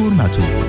دكتور معتوق.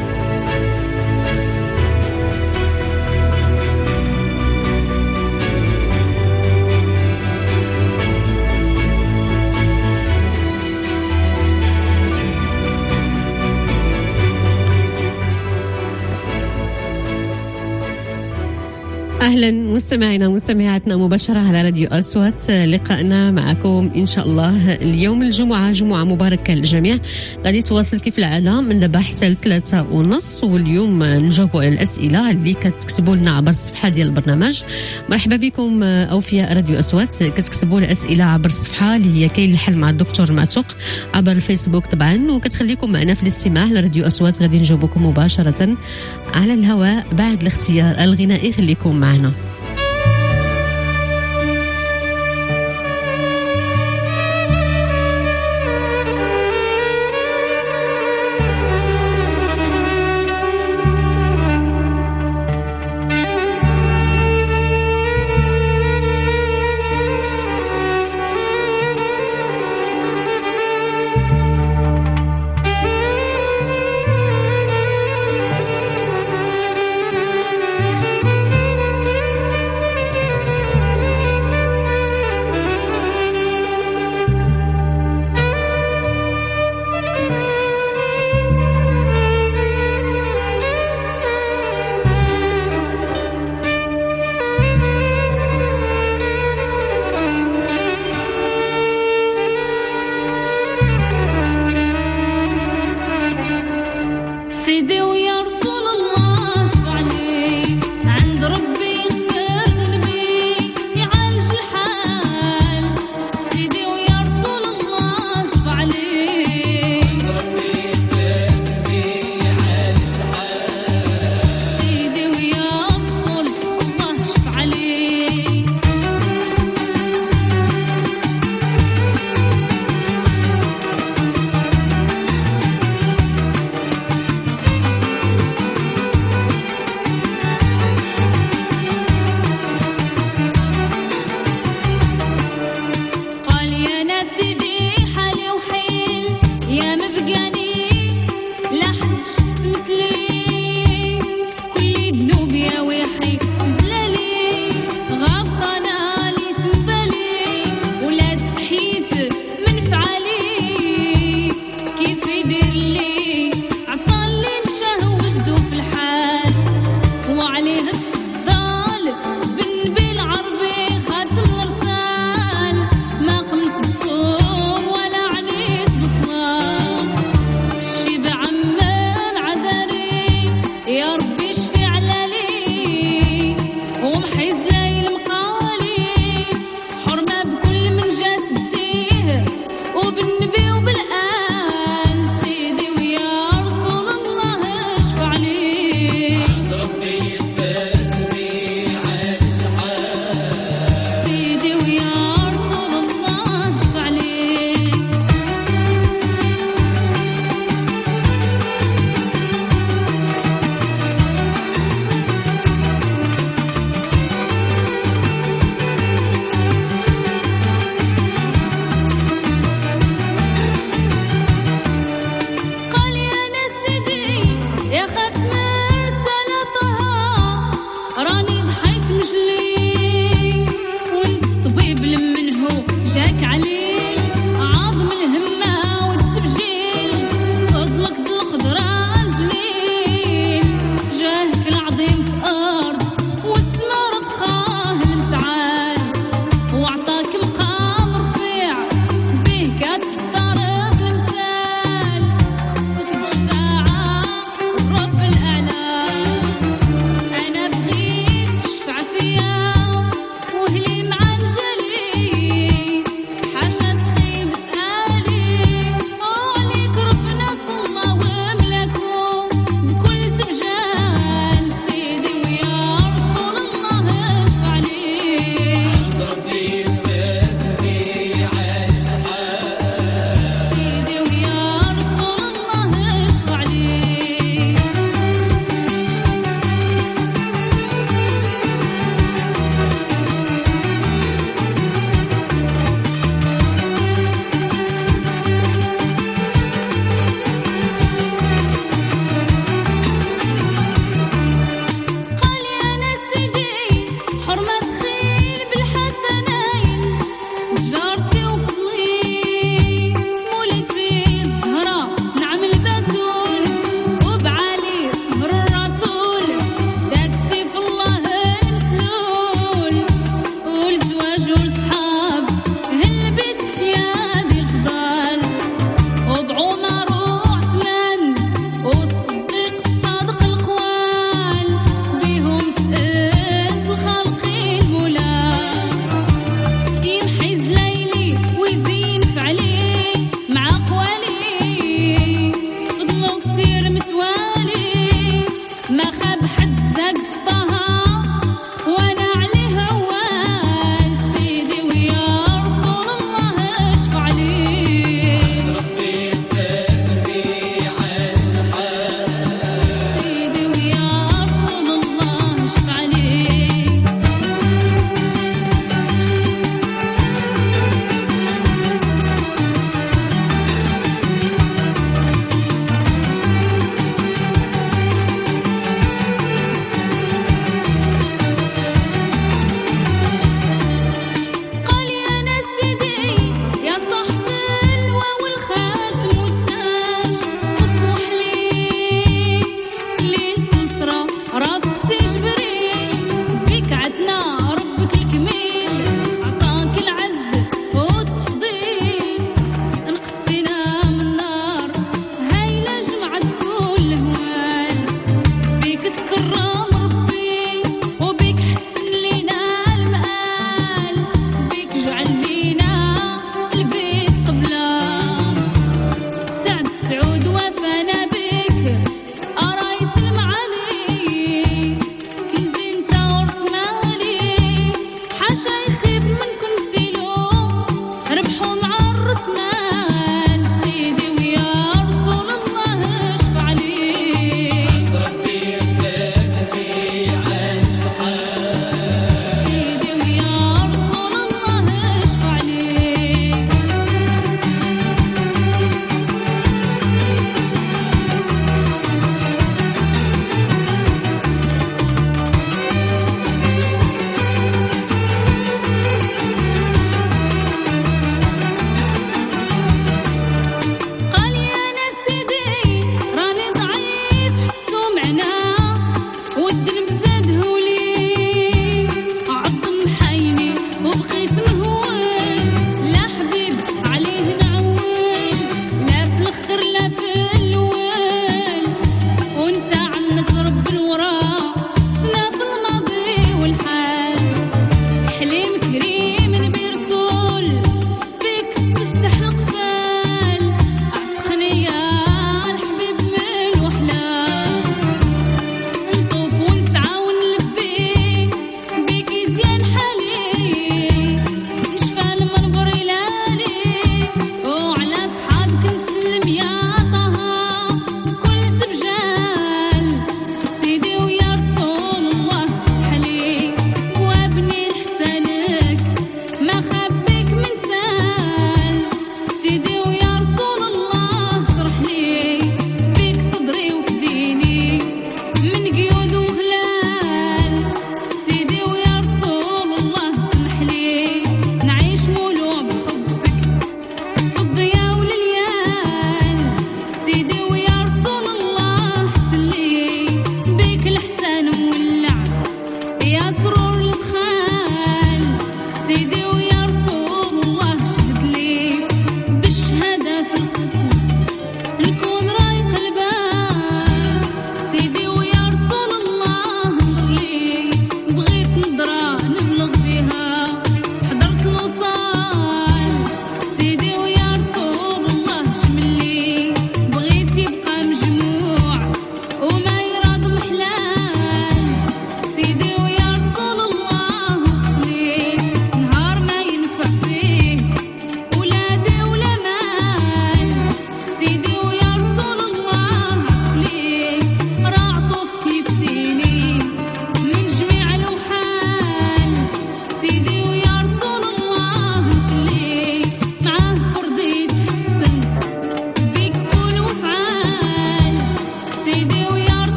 أهلا مستمعينا ومستمعاتنا مباشرة على راديو أصوات. لقائنا معكم إن شاء الله اليوم الجمعة، جمعة مباركة للجميع. غادي تواصل كيف العادة من دابا حتى 3:30، واليوم نجاوبوا على الأسئلة اللي كتكتبوا لنا عبر الصفحة ديال البرنامج. مرحبا بكم أوفياء راديو أصوات، كتكتبوا الأسئلة عبر الصفحة اللي هي كاين الحل مع الدكتور معتوق عبر الفيسبوك طبعا، وكتخليكم معنا في الاستماع لراديو أصوات. غادي نجاوبكم مباشرة على الهواء بعد الاختيار الغنائي. خليكم معنا.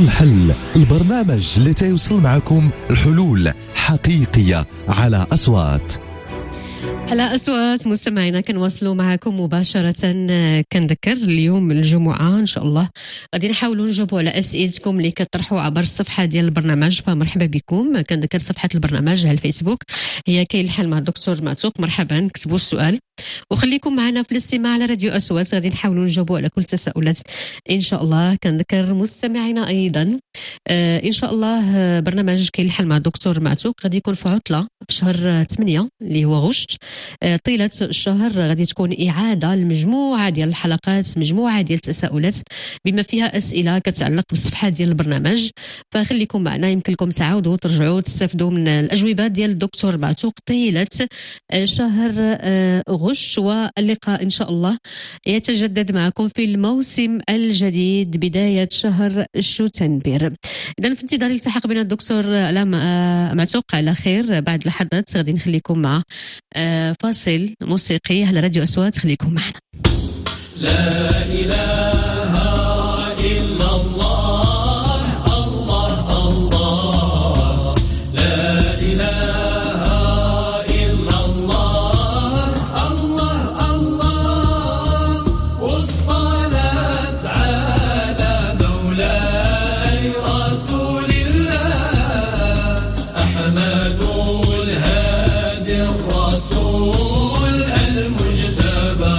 الحل، البرنامج اللي تيوصل معكم الحلول حقيقية على أصوات. على أصوات مستمعينا كنواصلوا معكم مباشرة. كنذكر اليوم الجمعة إن شاء الله غادي نحاولوا نجاوبوا على أسئلتكم اللي كتطرحوا عبر الصفحة ديال البرنامج، فمرحبا بكم. كنذكر صفحة البرنامج على الفيسبوك هي كاين الحل مع الدكتور معتوق. مرحبا، كتبوا السؤال وخليكم معنا في الاستماع على راديو أصوات، غادي نحاولوا نجاوبوا على كل التساؤلات إن شاء الله. كنذكر مستمعينا أيضا إن شاء الله برنامج كاين الحل مع الدكتور معتوق غادي يكون في عطلة في شهر 8 اللي هو غشت. طيلة الشهر غادي تكون إعادة لمجموعة ديال الحلقات، مجموعة ديال التساؤلات بما فيها أسئلة كتعلق بالصفحة ديال البرنامج، فخليكم معنا. يمكن لكم تعاودوا ترجعوا تستافدوا من الأجوبة ديال الدكتور معتوق طيلة شهر غشت. واللقاء إن شاء الله يتجدد معكم في الموسم الجديد بداية شهر شتنبر. إذن في انتظار التحاق بنا الدكتور معتوق على خير بعد لحظات. غادي نخليكم مع فاصل موسيقي على راديو أصوات، خليكم معنا. لا إله إلا الله، الله الله، لا إله إلا الله، الله الله، والصلاة على مولاي رسول الله أحمد الهادي الرسول المجتبى،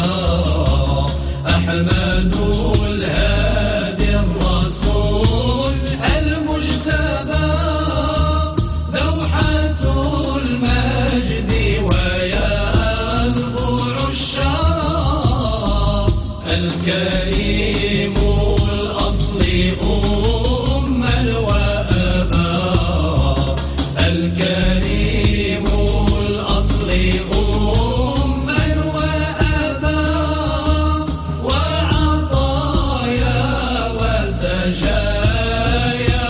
أحمد الهادي الرسول المجتبى، دوحة المجد وينبوع الشرى، الكريم الأصل أما وأبا، الكريم الأصل أما وأبا، وعطايا وسجايا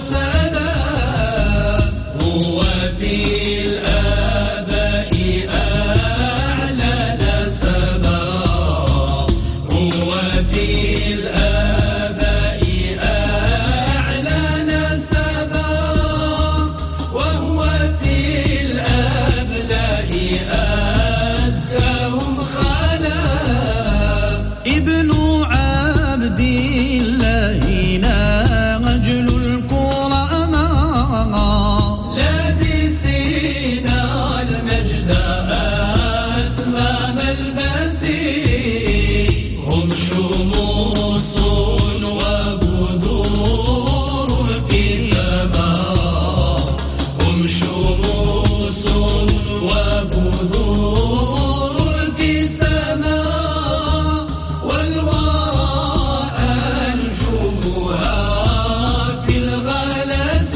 وسلام، هو في الآباء أعلى نسبا، هو في الآباء أعلى نسبا، وهو في الأبناء أزكاهم خلا، ابن عبد الله ناجل الكرماء، لابسين المجد أسمى ملبسي، هم شموس وبدور في سماء، هم شموس وبدور في سماء، والوراء أنجمها في الغلس،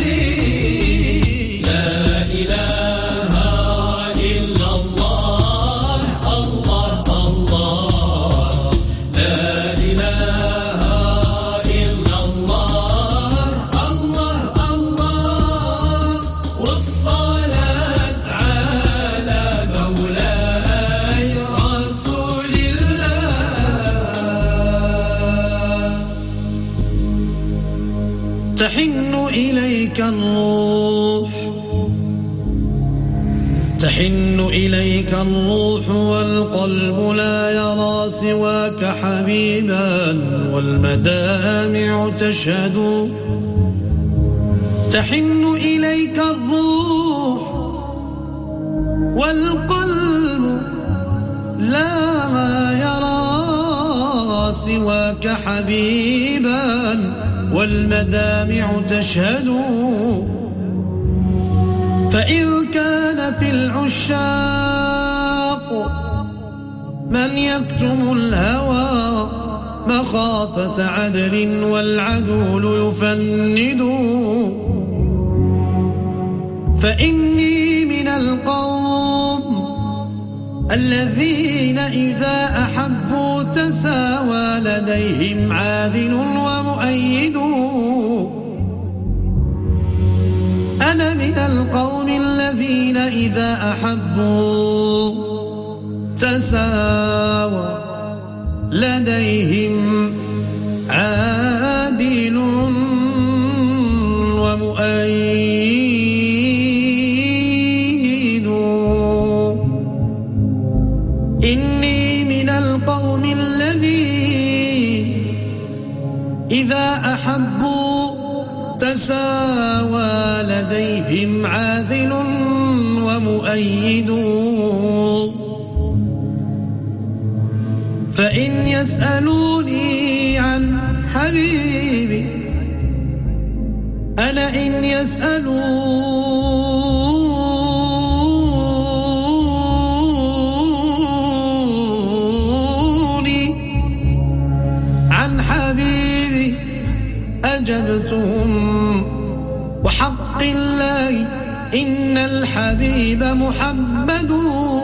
لا إله إلا الله، الله الله، لا إله إلا الله، الله الله، والصلاة على مولاي رسول الله. تحن إليك الروح، تحن إليك الروح والقلب لا يرى سواك حبيبا، والمدامع تشهد، تحن إليك الروح والقلب لا يرى سواك حبيبا، والمدامع تشهد، فإن كان في العشاق من يكتم الهوى مخافة عدل والعدول يفند، فإني من القوم الذين إذا أحبوا تساوى لديهم عادل ومؤيد، أنا من القوم الذين إذا أحبوا تساوى لديهم عادل ومؤيد إني من القوم الذين إذا أحبوا تساوى لديهم عاذل ومؤيد فإن يسألوني عن حبيبي أنا إن يسألوني عن حبيبي أجبتهم وحق الله إن الحبيب محمد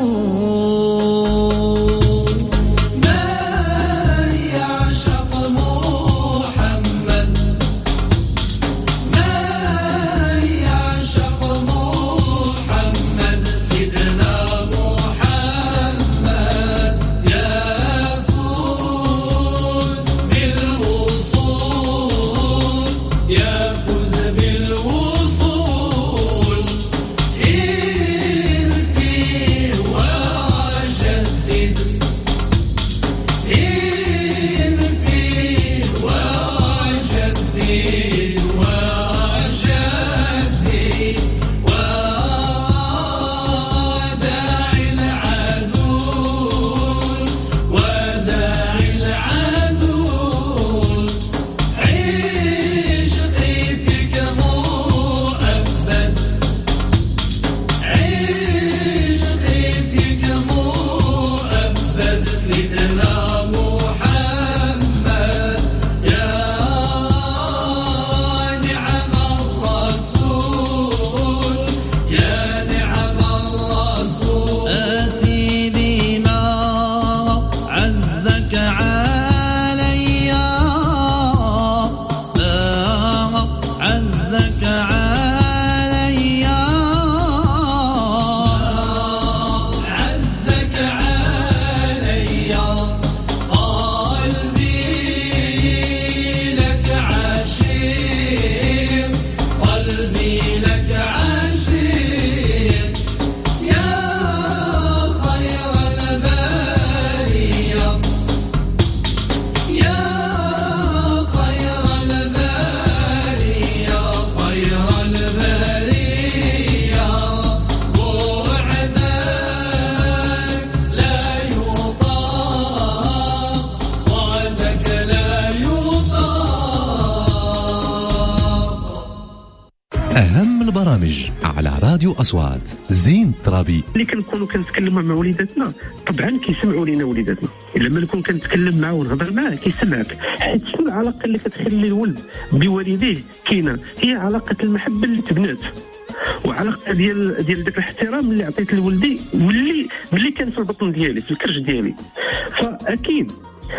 أهم البرامج على راديو أصوات. زين الترابي. اللي كنكونوا كنتكلموا مع وليداتنا طبعا كيسمعوا لينا وليداتنا، لما نكون كنتكلم معاه ونهضر معاه كيسمعك. حيت شنو العلاقه اللي كتخلي الولد بوالديه كاينه؟ هي علاقه المحبه اللي تبنات، وعلاقه ديال داك الاحترام اللي عطيت لولدي واللي كان في البطن ديالي في الكرش ديالي. فاكيد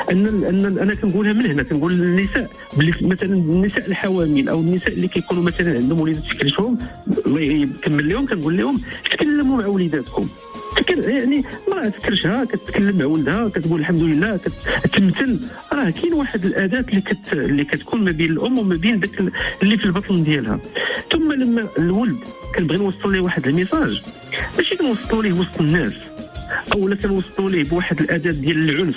ان انا كنقولها من هنا، كنقول للنساء باللي مثلا النساء الحوامل او النساء اللي كيكونوا مثلا عندهم وليدات تكلفهم، الله يكمل لهم، كنقول لهم تكلموا مع وليداتكم. يعني مرأة تكرشها كتكلم مع ولدها كتقول الحمد لله كتمثل، راه كاين واحد الاداه اللي كتكون ما بين الام وما بين داك اللي في البطن ديالها. ثم لما الولد كنبغي نوصل ليه واحد الميساج، ماشي كنوصلوا ليه وسط الناس او لا كنوصلوا ليه بواحد الاداه ديال العنف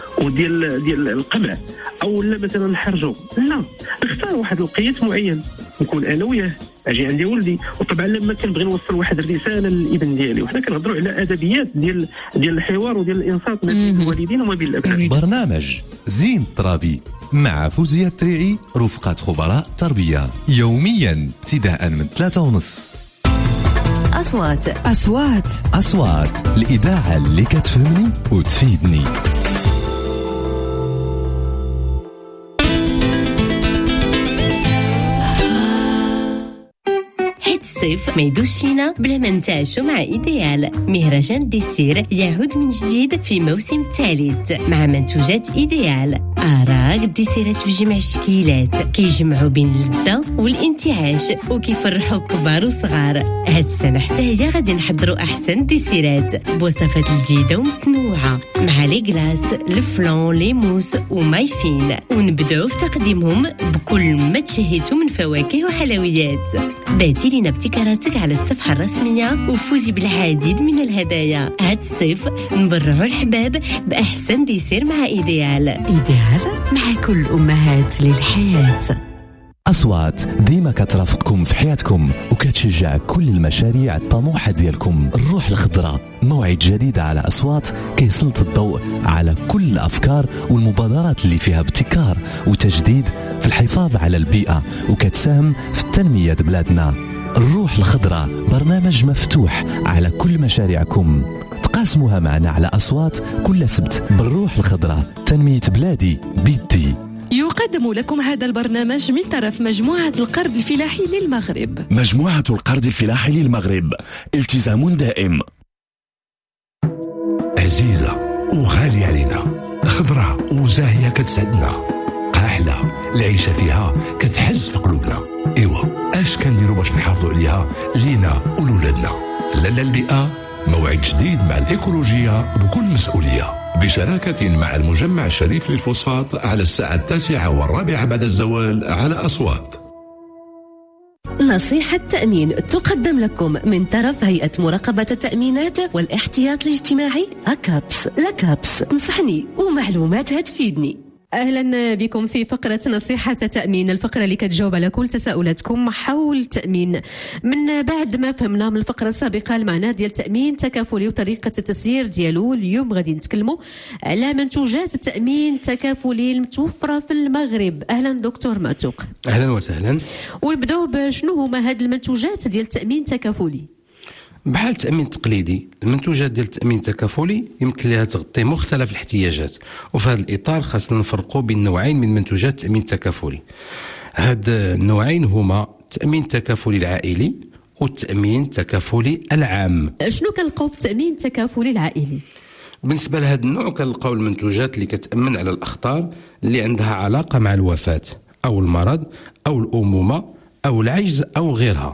وديال القمع او لا مثلا نحرجو، لا نختار واحد الوقيت معين نكون انا وياه اجي عندي ولدي. وطبعا لما كنبغي نوصل واحد الرساله للابن ديالي، وحنا كنهضروا على ادبيات ديال الحوار وديال الانصات ما بين الوالدين وما بين الابناء. برنامج زين الترابي مع فوزية التريعي رفقة خبراء تربية، يوميا ابتداء من 3:30. أصوات الإذاعة اللي كتفهمني وتفيدني. الصيف ما يدوش لينا بلا ما نتعشوا مع إيديال. مهرجان ديسير يعود من جديد في موسم الثالث مع منتوجات إيديال. أراك الديسيرات في جميع الشكيلات كيجمعوا بين اللذة والانتعاش وكيفرحوا كبار وصغار. هاد السنة حتى هي غادي نحضروا أحسن ديسيرات بوصفات جديدة ومتنوعة مع لي كلاس الفلون لي موس ومايفين، ونبداو في تقديمهم بكل ما تشهيتوا من فواكه وحلويات. باتي لنا ابتكاراتك على الصفحة الرسمية وفوزي بالعديد من الهدايا. هاد الصيف نبرعوا الحباب بأحسن ديسير مع إيديال مع كل أمهات للحياة. أصوات ديما كترافقكم في حياتكم وكتشجع كل المشاريع الطموحة ديالكم. الروح الخضراء موعد جديد على أصوات كيسلط الضوء على كل الأفكار والمبادرات اللي فيها ابتكار وتجديد في الحفاظ على البيئة وكتساهم في التنمية بلادنا. الروح الخضراء برنامج مفتوح على كل مشاريعكم، تقاسموها معنا على أصوات كل سبت. بالروح الخضراء تنمية بلادي بيدي. يقدم لكم هذا البرنامج من طرف مجموعة القرض الفلاحي للمغرب. مجموعة القرض الفلاحي للمغرب، التزام دائم. عزيزة وغالية علينا، خضراء وزاهية كتسعدنا، قاحلة العيشة فيها كتحز في قلوبنا. إيوا اش كنديروا باش نحافظوا عليها لينا ولولادنا؟ لا البيئة موعد جديد مع الإيكولوجية بكل مسؤولية، بشراكة مع المجمع الشريف للفوسفات على الساعة 9:15 بعد الزوال على أصوات. نصيحة تأمين تقدم لكم من طرف هيئة مراقبة التأمينات والاحتياط الاجتماعي أكابس. لكابس نصحني ومعلومات هتفيدني. أهلا بكم في فقرة نصيحة تأمين، الفقرة اللي كتجاوب على كل تساؤلاتكم حول التأمين. من بعد ما فهمنا من الفقرة السابقة المعنى ديال التأمين التكافلي وطريقة التسيير ديالو، اليوم غادي نتكلموا على منتوجات التأمين التكافلي المتوفرة في المغرب. أهلا دكتور معتوق. أهلا وسهلا. ونبداو بشنو هما هاد المنتوجات ديال التأمين التكافلي؟ بحال التأمين التقليدي، المنتوجات ديال التأمين التكافلي يمكن لها تغطي مختلف الاحتياجات، وفي هذا الإطار خاصنا نفرقوا بين نوعين من منتوجات التأمين التكافلي. هاد النوعين هما التأمين التكافلي العائلي والتأمين التكافلي العام. شنو كنلقاو في التأمين التكافلي العائلي؟ بالنسبة لهذا النوع كنلقاو المنتوجات اللي كتأمن على الأخطار اللي عندها علاقة مع الوفاة أو المرض أو الأمومة أو العجز أو غيرها.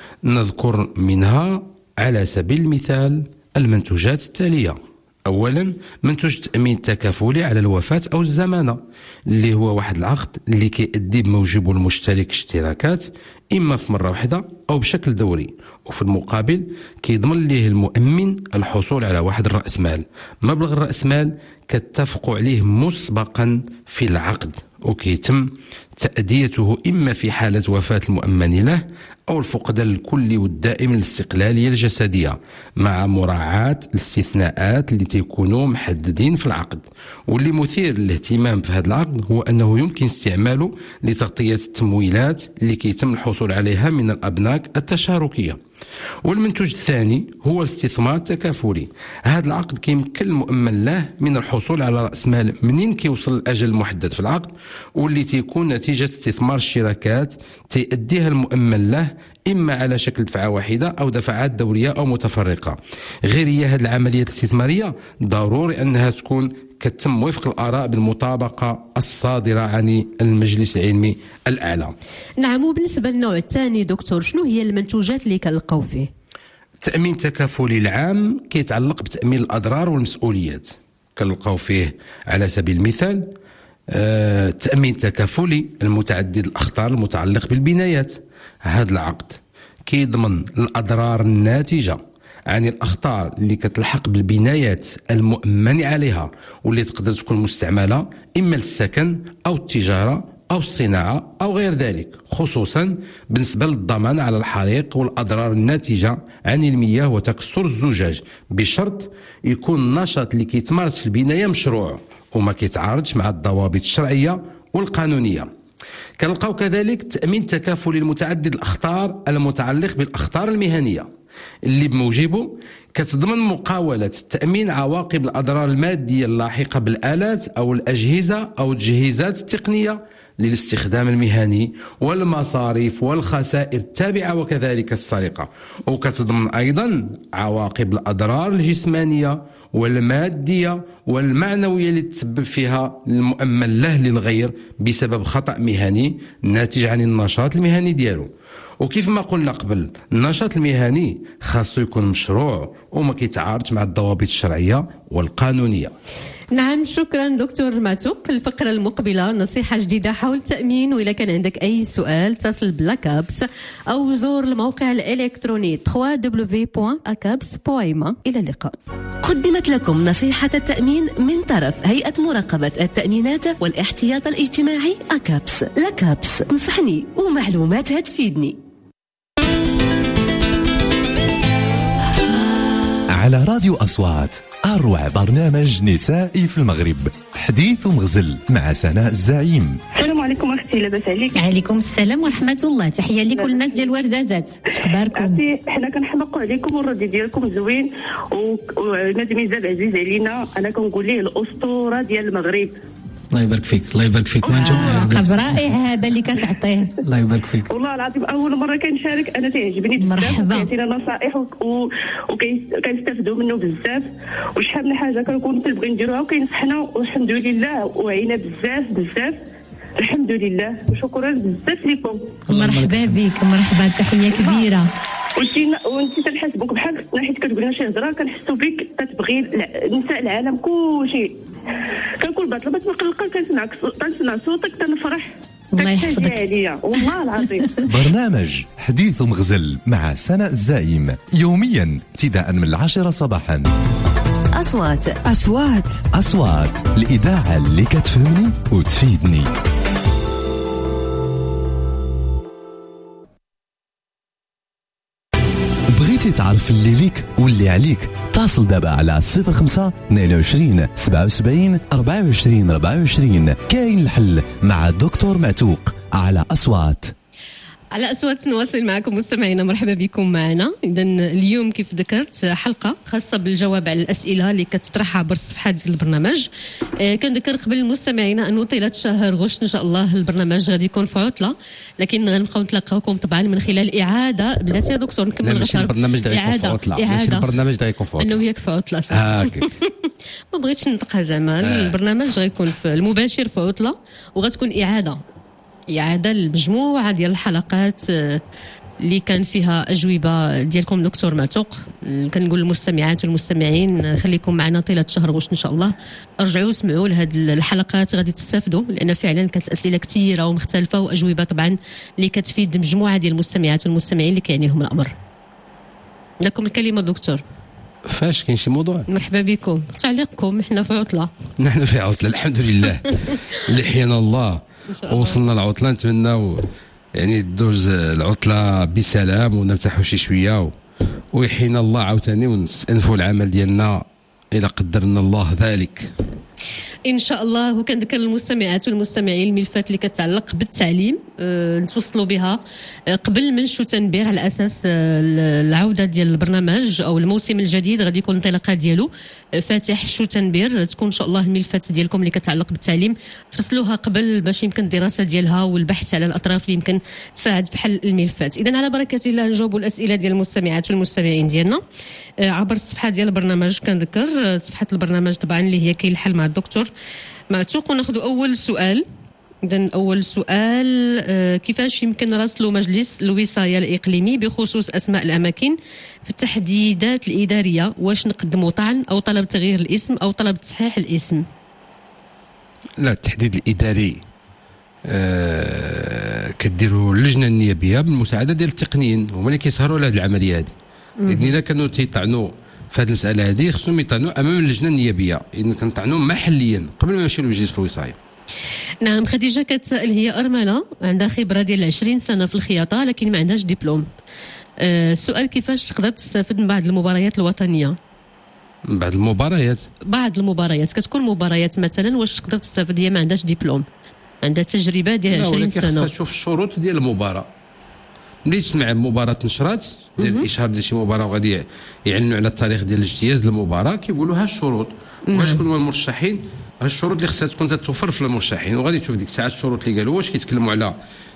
نذكر منها على سبيل المثال المنتوجات التالية. أولا منتوج التأمين التكافلي على الوفاة أو الزمانة، اللي هو واحد العقد اللي كيأدي بموجبه المشترك اشتراكات إما في مرة واحدة أو بشكل دوري، وفي المقابل كيضمن ليه المؤمن الحصول على واحد الرأس مال. مبلغ الرأس مال كتفقوا عليه مسبقا في العقد، وكيتم تأديته إما في حالة وفاة المؤمن له أو الفقدان الكلي والدائم للاستقلالية الجسدية، مع مراعاة الاستثناءات اللي تيكونوا محددين في العقد. واللي مثير للاهتمام في هذا العقد هو أنه يمكن استعماله لتغطية التمويلات اللي كيتم الحصول عليها من الأبناك التشاركية. والمنتوج الثاني هو الاستثمار التكافلي. هذا العقد كيمكن المؤمن له من الحصول على رأس مال منين كيوصل الأجل المحدد في العقد، واللي تيكون نتيجة استثمار الشراكات تيأديها المؤمن له إما على شكل دفعة واحدة أو دفعات دورية أو متفرقة. غير هي هذه العملية الاستثمارية ضروري أنها تكون كتم وفق الآراء بالمطابقة الصادرة عن المجلس العلمي الأعلى. نعم. وبالنسبة للنوع الثاني دكتور، شنو هي المنتوجات اللي كنلقاو فيه؟ التأمين التكافلي العام كيتعلق بتأمين الأضرار والمسؤوليات. كنلقاو فيه على سبيل المثال التأمين التكافلي المتعدد الأخطار المتعلق بالبنايات. هذا العقد كيضمن الأضرار الناتجة عن الأخطار اللي كتلحق بالبنايات المؤمن عليها، واللي تقدر تكون مستعملة إما للسكن أو التجارة أو الصناعة أو غير ذلك، خصوصا بالنسبة للضمان على الحريق والأضرار الناتجة عن المياه وتكسر الزجاج، بشرط يكون النشاط اللي كيتمارس في البناية مشروع وما كيتعارضش مع الضوابط الشرعية والقانونية. كنلقاو كذلك التأمين التكافلي المتعدد الأخطار المتعلق بالأخطار المهنية، اللي بموجبه كتضمن مقاولة تأمين عواقب الأضرار المادية اللاحقة بالآلات أو الأجهزة أو التجهيزات التقنية للاستخدام المهني والمصاريف والخسائر التابعة وكذلك السرقة. وكتضمن أيضا عواقب الأضرار الجسمانية والمادية والمعنوية اللي تسبب فيها المؤمن له للغير بسبب خطأ مهني ناتج عن النشاط المهني ديالو. وكيف ما قلنا قبل، النشاط المهني خاصو يكون مشروع وما كيتعارضش مع الضوابط الشرعية والقانونية. نعم، شكرا دكتور معتوق. الفقرة المقبلة نصيحة جديدة حول التأمين، وإذا كان عندك أي سؤال اتصل بلاكابس أو زور الموقع الإلكتروني www.acabs.ma. إلى اللقاء. قدمت لكم نصيحة التأمين من طرف هيئة مراقبة التأمينات والاحتياط الاجتماعي أكابس. لاكابس، نصحني ومعلوماتها تفيدني. على راديو أصوات، أروع برنامج نسائي في المغرب، حديث ومغزل مع سناء الزعيم. السلام عليكم اختي، لاباس عليك؟ عليكم السلام ورحمه الله. تحيه لكل الناس ديال ورزازات، اخباركم؟ حنا كنحمقوا عليكم والردي ديالكم زوين، ونادي ميزاب عزيز علينا. انا كنقول ليه الاسطوره ديال المغرب. الله يبارك فيك، الله يبارك فيك. وانتم خبر رائع هذا اللي كتعطيه. الله يبارك فيك. والله العظيم اول مره كنشارك، انا تعجبني بزاف، كيعطينا نصائح وكنستافدوا منه بزاف، وشحال من حاجه كنكون تنبغي نديروها وكينصحنا، والحمد لله وعينا بزاف. الحمد لله وشكرا بزاف لكم. مرحبا بك، مرحبا، تحيه كبيره. وانت تنحسبوك بحال حيت كتقول لنا شي هضره كنحسوا بك كتبغي نساء العالم كلشي. كنكون باطله باش نقلق، كنسمع صوتك تنفرح. الله يحفظك والله العظيم. برنامج حديث ومغزل مع سناء الزعيم يوميا ابتداء من 10 صباحا. أصوات الإذاعة اللي كتفهمني وتفيدني. بغيتي تعرف اللي ليك واللي عليك؟ اتصل دابا على 05 22 77 24 24. كاين الحل مع دكتور معتوق على أصوات. على أصوات نواصل معكم مستمعينا، مرحبا بكم معنا. إذا اليوم كيف ذكرت حلقة خاصة بالجواب على الأسئلة اللي كتطرحها عبر الصفحات ديال البرنامج. كنذكر قبل المستمعين أنه طيلة شهر غشت إن شاء الله البرنامج غادي يكون في عطلة، لكن غنبقاو نتلاقاوكم طبعا من خلال إعادة. بلاتي يا دكتور نكمل غشر البرنامج دا يكون في عطلة، ماشي البرنامج دا يكون في عطلة، أنه ياك في عطلة صافي. ما بغيتش نطقها زعما. البرنامج غيكون في المباشر في عطلة، وغتكون إعادة المجموعة ديال الحلقات اللي كان فيها أجوبة ديالكم دكتور معتوق. كنقول للمستمعات والمستمعين خليكم معنا طيلة شهر غشت إن شاء الله. ارجعوا اسمعوا لهاد الحلقات، غادي تستافدوا، لأن فعلا كانت أسئلة كثيرة ومختلفة وأجوبة طبعا اللي كتفيد مجموعة ديال المستمعات والمستمعين اللي كيعنيهم الأمر. لكم الكلمة دكتور. فاش كاين شي موضوع؟ مرحبا بكم. تعليقكم. احنا في عطلة. نحن في عطلة الحمد لله. اللي حيانا الله وصلنا العطلة. نتمنى يعني تدوز العطلة بسلام ونرتاحوا شي شوية ويحينا الله عاوتاني ونستأنفوا العمل ديالنا إذا قدرنا الله ذلك ان شاء الله. وكنذكر المستمعات والمستمعين الملفات اللي كتعلق بالتعليم نتوصلوا بها قبل من شو تنبيه، على اساس العوده ديال البرنامج او الموسم الجديد غادي يكون الانطلاقه ديالو فاتح شو تنبير. تكون ان شاء الله الملفات ديالكم اللي كتعلق بالتعليم ترسلوها قبل باش يمكن الدراسه ديالها والبحث على الاطراف اللي يمكن تساعد في حل الملفات. اذا على بركه الله نجاوبوا الاسئله ديال المستمعات والمستمعين ديالنا عبر الصفحه ديال البرنامج. كنذكر صفحه البرنامج طبعا اللي هي كاين الحل مع الدكتور معتوق. وناخذ اول سؤال. إذن أول سؤال كيفاش يمكن راسلوا مجلس الوصاية الإقليمي بخصوص أسماء الأماكن في التحديدات الإدارية؟ واش نقدموا طعن أو طلب تغيير الاسم أو طلب تصحيح الاسم؟ لا، التحديد الإداري كديروا اللجنة النيابية بالمساعدة ديال التقنيين، هما اللي كيسهروا على هذه العملية هذه. إذن إذا كانوا تيطعنوا في هذه المسألة هذه خصهم يطعنوا أمام اللجنة النيابية، إذن كنطعنوا محليا قبل ما يمشيو لمجلس الوصاية. نعم. خديجة كتسأل، هي أرملة عندها خبرة ديال 20 سنة في الخياطة لكن ما عندهاش دبلوم. السؤال كيفاش تقدر تستفد من بعض المباريات الوطنية؟ بعض المباريات كتكون مباريات مثلا، واش تقدر تستفد؟ هي ما عندهاش دبلوم، عندها تجربة ديال 20 سنة. خصها تشوف الشروط ديال المباراة. ملي تسمع مباراة نشرات ديال الإشهار ديال شي مباراة وغادي يعلنوا على التاريخ ديال الاجتياز للمباراة، كيقولوا ها الشروط وشكون هما المرشحين، الشروط اللي خصها تكون تتوفر في المرشحين، وغادي تشوف ديك الساعات الشروط اللي قالوا واش كيتكلموا على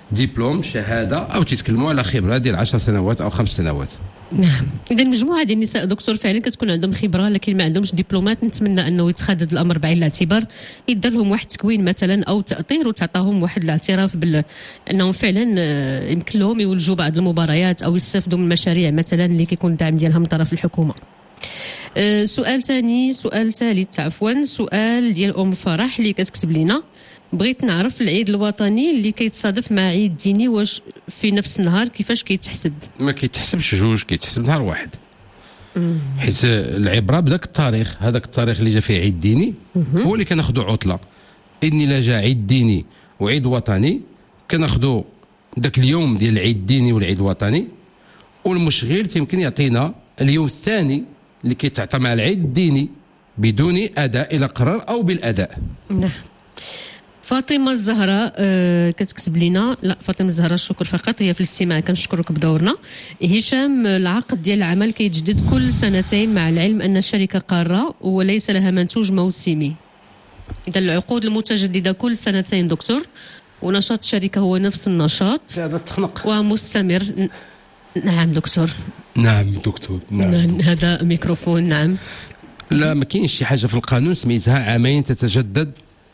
دبلوم شهاده او تيتكلموا على خبره ديال 10 سنوات او 5 سنوات. نعم، اذا مجموعه ديال النساء دكتور فعلا كتكون عندهم خبره لكن ما عندهمش دبلومات. نتمنى انه يتخذ هذا الامر بعين الاعتبار، يدير لهم واحد التكوين مثلا او تاطير وتعطاهم واحد الاعتراف انهم فعلا يمكن لهم يولجوا بعض المباريات او يستافدوا من مشاريع مثلا اللي كيكون الدعم ديالها من طرف الحكومه. سؤال ثالث عفوا، سؤال ديال ام فرح اللي كتكتب لنا: بغيت نعرف العيد الوطني اللي كيتصادف مع عيد ديني واش في نفس النهار كيفاش كيتحسب؟ ما كيتحسبش جوج، كيتحسب نهار واحد. حيت العبره بداك التاريخ، هذاك التاريخ اللي جا فيه عيد ديني هو اللي كناخذوا عطله. إذن لا جا عيد ديني وعيد وطني كناخذوا داك اليوم ديال العيد الديني والعيد الوطني، والمشغل يمكن يعطينا اليوم الثاني اللي كيتعطى مع العيد الديني بدون اداء الى قرار او بالاداء. نعم. فاطمه الزهراء كتكتب لنا، لا فاطمه الزهراء الشكر فقط، هي في الاستماع كنشكرك بدورنا. هشام: العقد ديال العمل كيتجدد كل سنتين مع العلم ان الشركه قاره وليس لها منتوج موسمي. اذا العقود المتجدده كل سنتين دكتور، ونشاط الشركه هو نفس النشاط هذا تخنق ومستمر. نعم دكتور. نعم دكتور. نعم. هذا ميكروفون. نعم. لا ما كاينش شي حاجه في القانون سميتها عامين تتجدد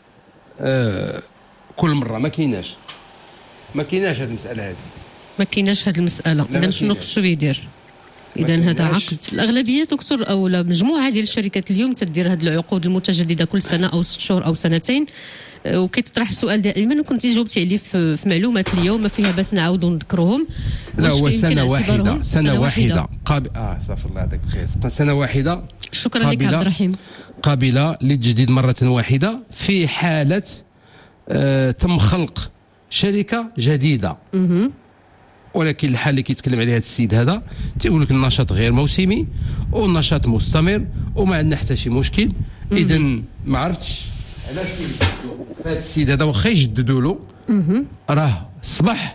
كل مره، ما كايناش هذه المساله هذه، ما كايناش هذه المساله. اذا شنو خصو يدير؟ اذا هذا عقد الاغلبيه دكتور او لا مجموعه ديال الشركات اليوم تدير هذه العقود المتجدده كل سنه او 6 شهور او سنتين. وكيتطرح السؤال دائما وكنت جاوبتي عليه في معلومات اليوم، ما فيها بس نعاودوا نذكرهم. لا هو سنه واحده استغفر الله يعطيك الخير، سنه واحده. شكرا لك عبد الرحيم. قابله للتجديد مره واحده في حاله تم خلق شركه جديده. ولكن الحال اللي كيتكلم عليها السيد هذا تيقول لك النشاط غير موسمي والنشاط مستمر وما عندنا حتى شي مشكل. اذا ما عرفتش علاش كيجددوا فهاد السيد هذا، واخا يجددوا له راه صبح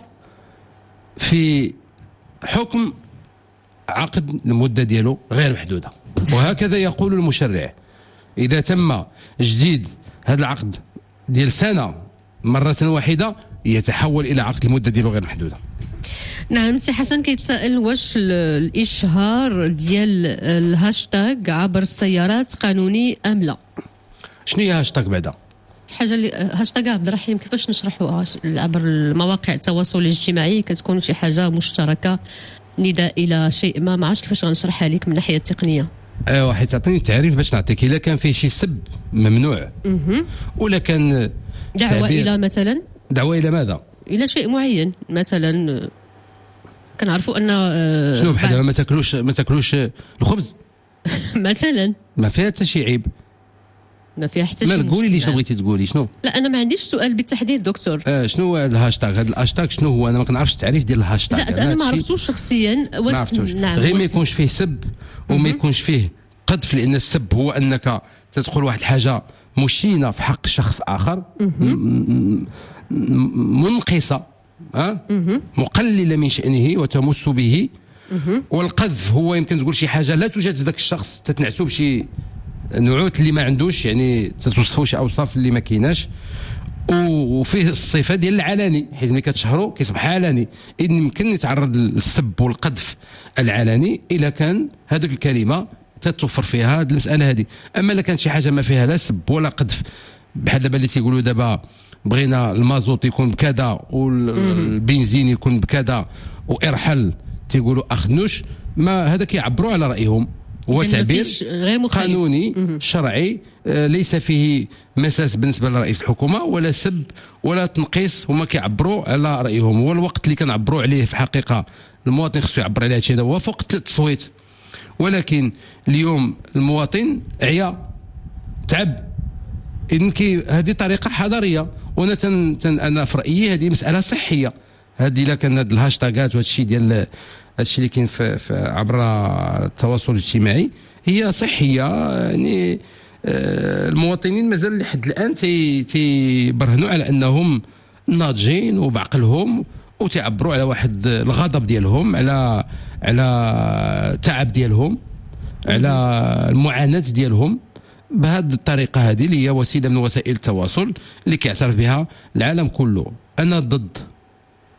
في حكم عقد المده ديالو غير محدوده، وهكذا يقول المشرع. اذا تم تجديد هذا العقد ديال سنه مره واحده يتحول الى عقد المده ديالو غير محدوده. نعم. سي حسن كيتسائل واش الاشهار ديال الهاشتاغ عبر السيارات قانوني ام لا؟ شنو هي هاشتاغ بعدا؟ حاجه اللي هاشتاغ عبد الرحيم كيفاش نشرحوها عبر المواقع التواصل الاجتماعي؟ كتكون شي حاجه مشتركه، نداء الى شيء ما عرفتش كيفاش غنشرحها لك من الناحيه التقنيه. ايوا حيت تعطيني التعريف باش نعطيك. الا كان فيه شي سب ممنوع ولا كان دعوه الى مثلا، دعوه الى ماذا؟ الى شيء معين مثلا. كنعرفوا ان شنو بحال ما تاكلوش الخبز مثلا، ما فيها حتى شي عيب، ما فيها حتى شي. ما قولي لي شنو بغيتي تقولي شنو؟ لا انا ما عنديش سؤال بالتحديد دكتور. شنو هو الهاشتاغ؟ هذا الهاشتاغ شنو هو؟ انا ما كنعرفش التعريف ديال الهاشتاغ. لا انا ما عرفتوش شخصيا. نعم. غير ما يكونش فيه سب وما يكونش فيه قذف، لان السب هو انك تدخل واحد الحاجه مشينه في حق شخص اخر، منقصه، مقلله من شأنه وتمس به. والقذف هو يمكن تقول شي حاجه لا توجد في ذاك الشخص، تتنعسو بشي نعوت اللي ما عندوش، يعني تتوصفوا شي اوصاف اللي ما كايناش. وفيه الصفه ديال العلاني، حيت ملي كتشهروا كيصبح علني. اذن يمكن يتعرض للسب والقذف العلني الا كان هذيك الكلمه تتوفر فيها هذه المساله هذه. اما الا كانت شي حاجه ما فيها لا سب ولا قذف، بحال دابا اللي تيقولوا دابا بغينا المازوت يكون بكذا والبنزين يكون بكذا وارحل تيقولوا اخذنوش، ما هذا كيعبروا على رايهم. هو تعبير قانوني شرعي ليس فيه مساس بالنسبه لرئيس الحكومه ولا سب ولا تنقيص، هما كيعبروا على رايهم. هو الوقت اللي كنعبروا عليه في الحقيقه المواطن خصو يعبر على هادشي هذا هو في وقت التصويت. ولكن اليوم المواطن عيا تعب، اذن هذه طريقه حضاريه. وانا انا في رايي هذه مساله صحيه. هذه الا كان هاد الهاشتاغات وهذا الشيء ديال هادشي اللي كاين في عبر التواصل الاجتماعي هي صحيه. يعني المواطنين مازال لحد الان تيبرهنوا على انهم ناضجين وبعقلهم وتعبروا على واحد الغضب ديالهم، على التعب ديالهم، على المعاناه ديالهم بهذه الطريقه هذه اللي هي وسيله من وسائل التواصل اللي كيعترف بها العالم كله. انا ضد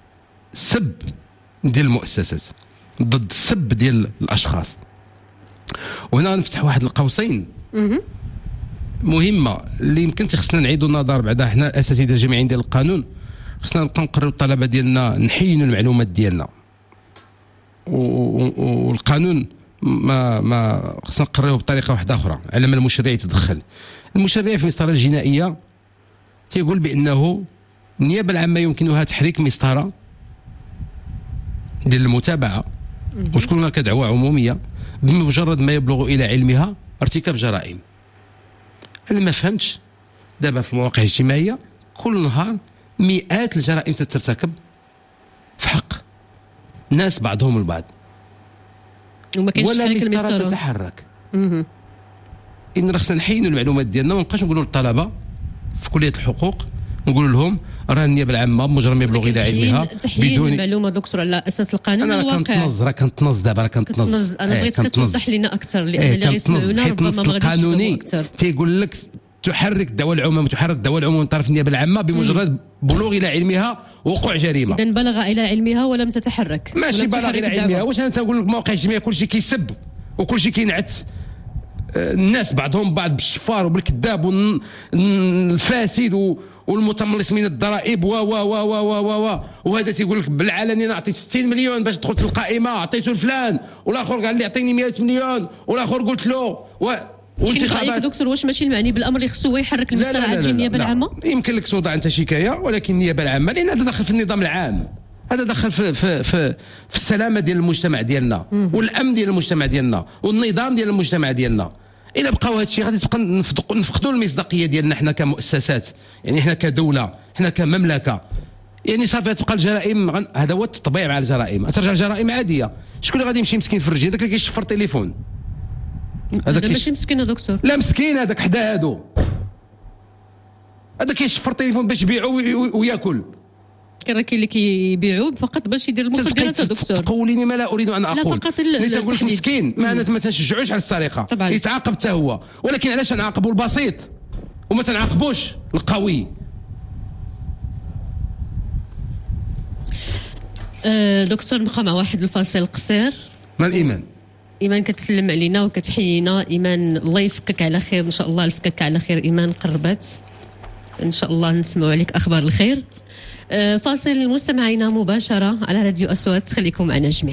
السب ديال المؤسسات، ضد السب ديال الاشخاص. وهنا نفتح واحد القوسين مهمه اللي يمكن خصنا نعيدوا النظر بعدا. حنا اساتذه جامعيين ديال القانون خصنا نبقاو نقرروا الطلبه ديالنا نحينوا المعلومات ديالنا، والقانون ما خصنا نقرروه بطريقه واحده اخرى على ما المشرع يتدخل. المشرع في المسطره الجنائيه تيقول بانه النيابه العامه يمكنها تحريك مسطره ديال المتابعه وتكون هناك دعوه عموميه بمجرد ما يبلغ الى علمها ارتكاب جرائم. انا ما فهمتش دابا في المواقع الاجتماعيه كل نهار مئات الجرائم تترتكب في حق الناس بعضهم البعض، وما كاينش تحريك المسطره تتحرك. ان خصنا نحينوا المعلومات ديالنا وما نبقاوش نقولوا للطلبه في كليه الحقوق نقولوا لهم راه النيابه العامه بمجرد ما يبلغ الى علمها بدون المعلومه دكتور على اساس القانون الواقع. انا كنتنظ دابا كنتنظ. انا بغيتك توضح لنا اكثر لان اللي غيسمعونا ربما ما غاديش يفهموا اكثر. تيقول لك تحرك الدعوه العموميه من طرف النيابه العامه بمجرد بلوغ الى علمها وقوع جريمه. اذا بلغ الى علمها ولم تتحرك، ماشي بلغ الى علمها. واش انا تنقول لك مواقع الجميع كلشي كيسب وكلشي كينعت الناس بعضهم بعض بالشفار وبالكذاب والفاسد والمتملص من الضرائب وهذا تيقول لك بالعلني نعطي 60 مليون باش تدخل في القائمه عطيته لفلان، والاخر قال لي اعطيني 100 مليون، والاخر قلت له وانتخابات. دكتور واش ماشي المعني بالامر اللي خصو هو يحرك المسطره على النيابه العامه؟ يمكن لك توضع انت شكايه، ولكن النيابه العامه لان هذا دخل في النظام العام، هذا دخل في السلامه ديال المجتمع ديالنا والامن ديال المجتمع ديالنا والنظام ديال المجتمع ديالنا. الا بقاو هذا الشيء غادي تبقى نفقدوا المصداقيه ديالنا حنا كمؤسسات، يعني حنا كدوله، حنا كمملكه. يعني صافي تبقى الجرائم، هذا هو التطبيع مع الجرائم، ترجع الجرائم عاديه. شكون اللي غادي يمشي مسكين في الرجل؟ داك اللي كيشفر تليفون، هذا ماشي مسكين يا دكتور. لا مسكين هذاك حدا هادو، هذا كيشفر تليفون باش يبيعوا وياكل. راه كاين اللي كيبيعوا فقط باش يدير المخدرات. دكتور تقوليني ما لا اريد ان اقول. لا فقط تقول لك مسكين، ما تنشجعوش على السرقه طبعا. يتعاقب حتى هو، ولكن علاش نعاقبوا البسيط وما تنعاقبوش القوي؟ دكتور نبقى مع واحد الفاصل قصير. ما الإيمان؟ إيمان كتسلم علينا وكتحيينا. إيمان الله يفكك على خير إن شاء الله، الفكك على خير. إيمان قربت إن شاء الله نسمع عليك أخبار الخير. فاصل مستمعينا مباشرة على راديو أصوات، خليكم معنا جميع.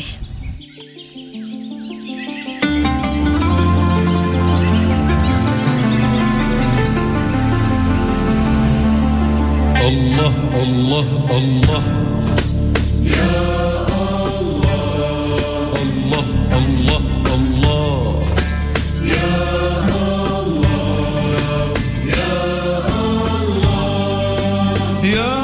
الله الله الله يا الله الله الله الله يا الله يا الله يا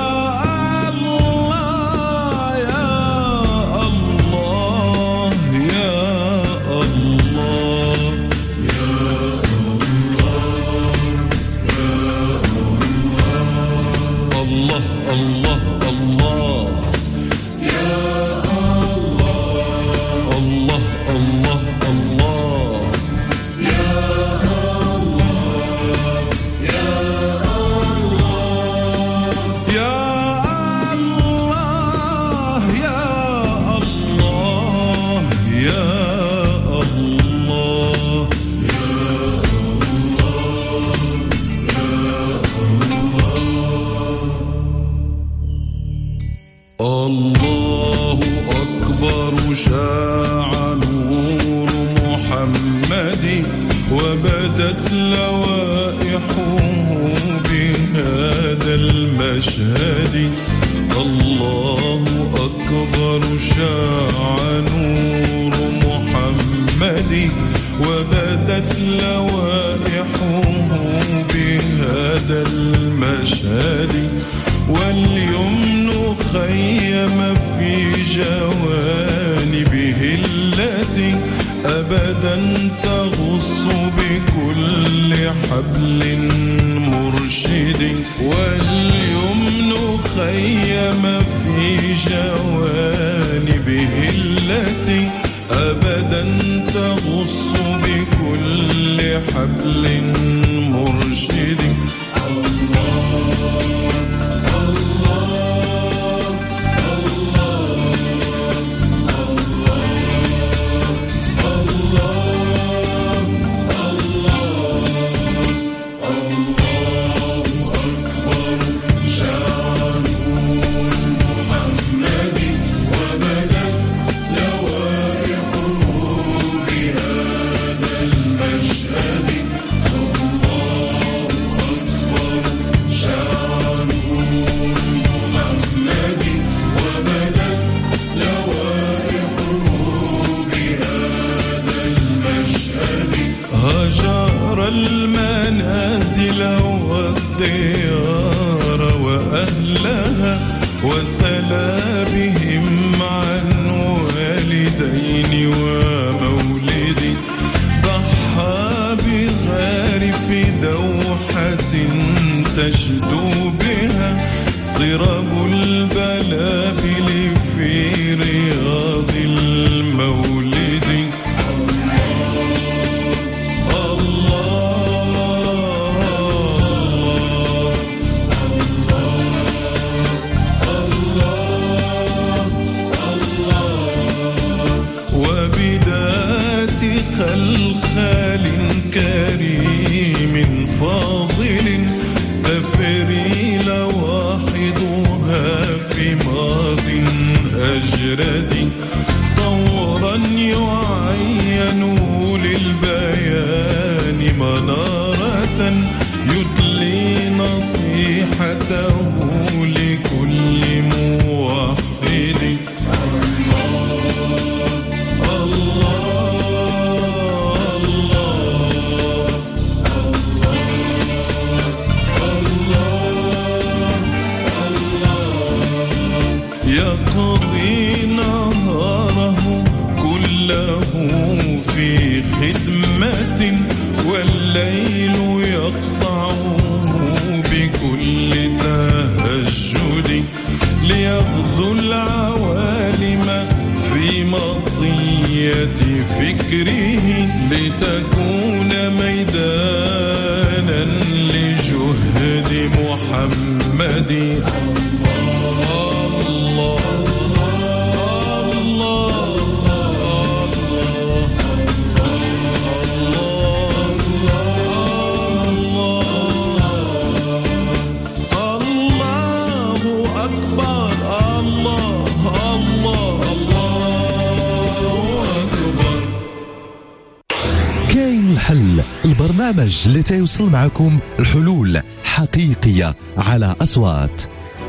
وبدت لوائحه بهذا المشهد. الله أكبر شاع نور محمد وبدت لوائحه بهذا المشهد. واليمن خيم في جوانبه التي أبدا تغص بكل حبل مرشد. واليمن خيم في جوانبه التي أبدا تغص بكل حبل مرشد. الله الله الله الديار وأهلها وسلامهم عن والدين ومولد ضحى بغارف دوحة تشدو بها صرب البلابل في رياض المولد. خلخال كريم فاضل تفريل واحدها في ماض أجرد طورا يعين للبيان منارة يدلي نصيحته لكل موحد. يقضي نهاره كله في خدمة والليل يقطعه بكل تهجد ليغزو العوالم في مطية فكره لتكون ميدانا لجهد محمد. الحل، البرنامج اللي تيوصل معكم الحلول حقيقية على أصوات.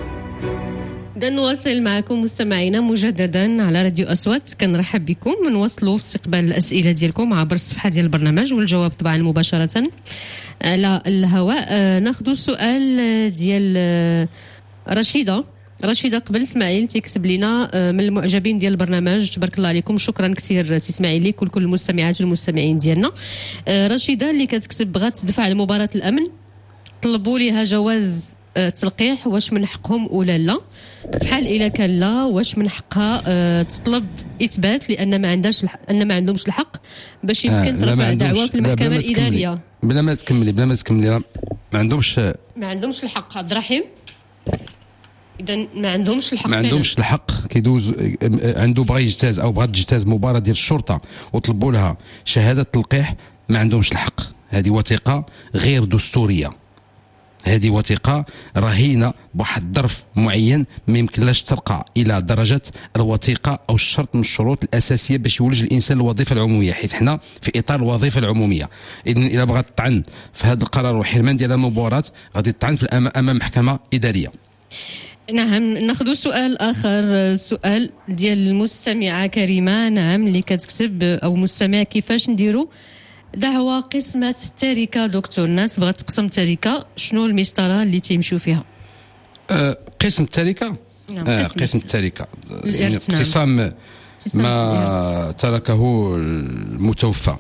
نواصل معكم مستمعينا مجددا على راديو أصوات. كنرحب بكم نواصلوا في استقبال الأسئلة ديالكم عبر الصفحة ديال البرنامج والجواب طبعا مباشرة على الهواء. ناخذ السؤال ديال رشيدة قبل اسماعيل تكتب لنا من المعجبين ديال البرنامج، تبارك الله عليكم، شكرا كثير اسماعيل ليك وكل المستمعات والمستمعين ديالنا. رشيدة اللي كتكتب بغات تدفع لمباراة الأمن، طلبوا ليها جواز تلقيح، واش من حقهم ولا لا؟ بحال إلا كان لا، واش من حقها تطلب إثبات لأن ما عندهمش الحق باش يمكن ترفع دعوة في المحكمة الإدارية؟ بلا ما تكملي ما عندهمش الحق. عبد الرحيم إذا ما عندهمش الحق كيدوز عنده بغى يجتاز او بغات تجتاز مباراة ديال الشرطة وطلبوا لها شهادة تلقيح، ما عندهمش الحق. هذه وثيقة غير دستورية، هذه وثيقة رهينة بواحد الظرف معين، ما يمكنلاش ترقى إلى درجة الوثيقة أو الشرط من الشروط الأساسية باش يولج الإنسان الوظيفة العمومية، حيث حنا في إطار الوظيفة العمومية. إذن إلا بغات تطعن في هذا القرار وحرمان ديال المباراة غادي تطعن في أمام محكمة إدارية. نعم. ناخذ سؤال آخر، سؤال ديال المستمعة كريمة، نعم، اللي كتكتب أو مستمع، كيفاش نديروا دعوة قسمة التركة دكتور؟ الناس بغات تقسم التركة، شنو المسطرة اللي تيمشوا فيها؟ قسم التركة، نعم. قسم التركة يعني اقتسام ما تركه المتوفى.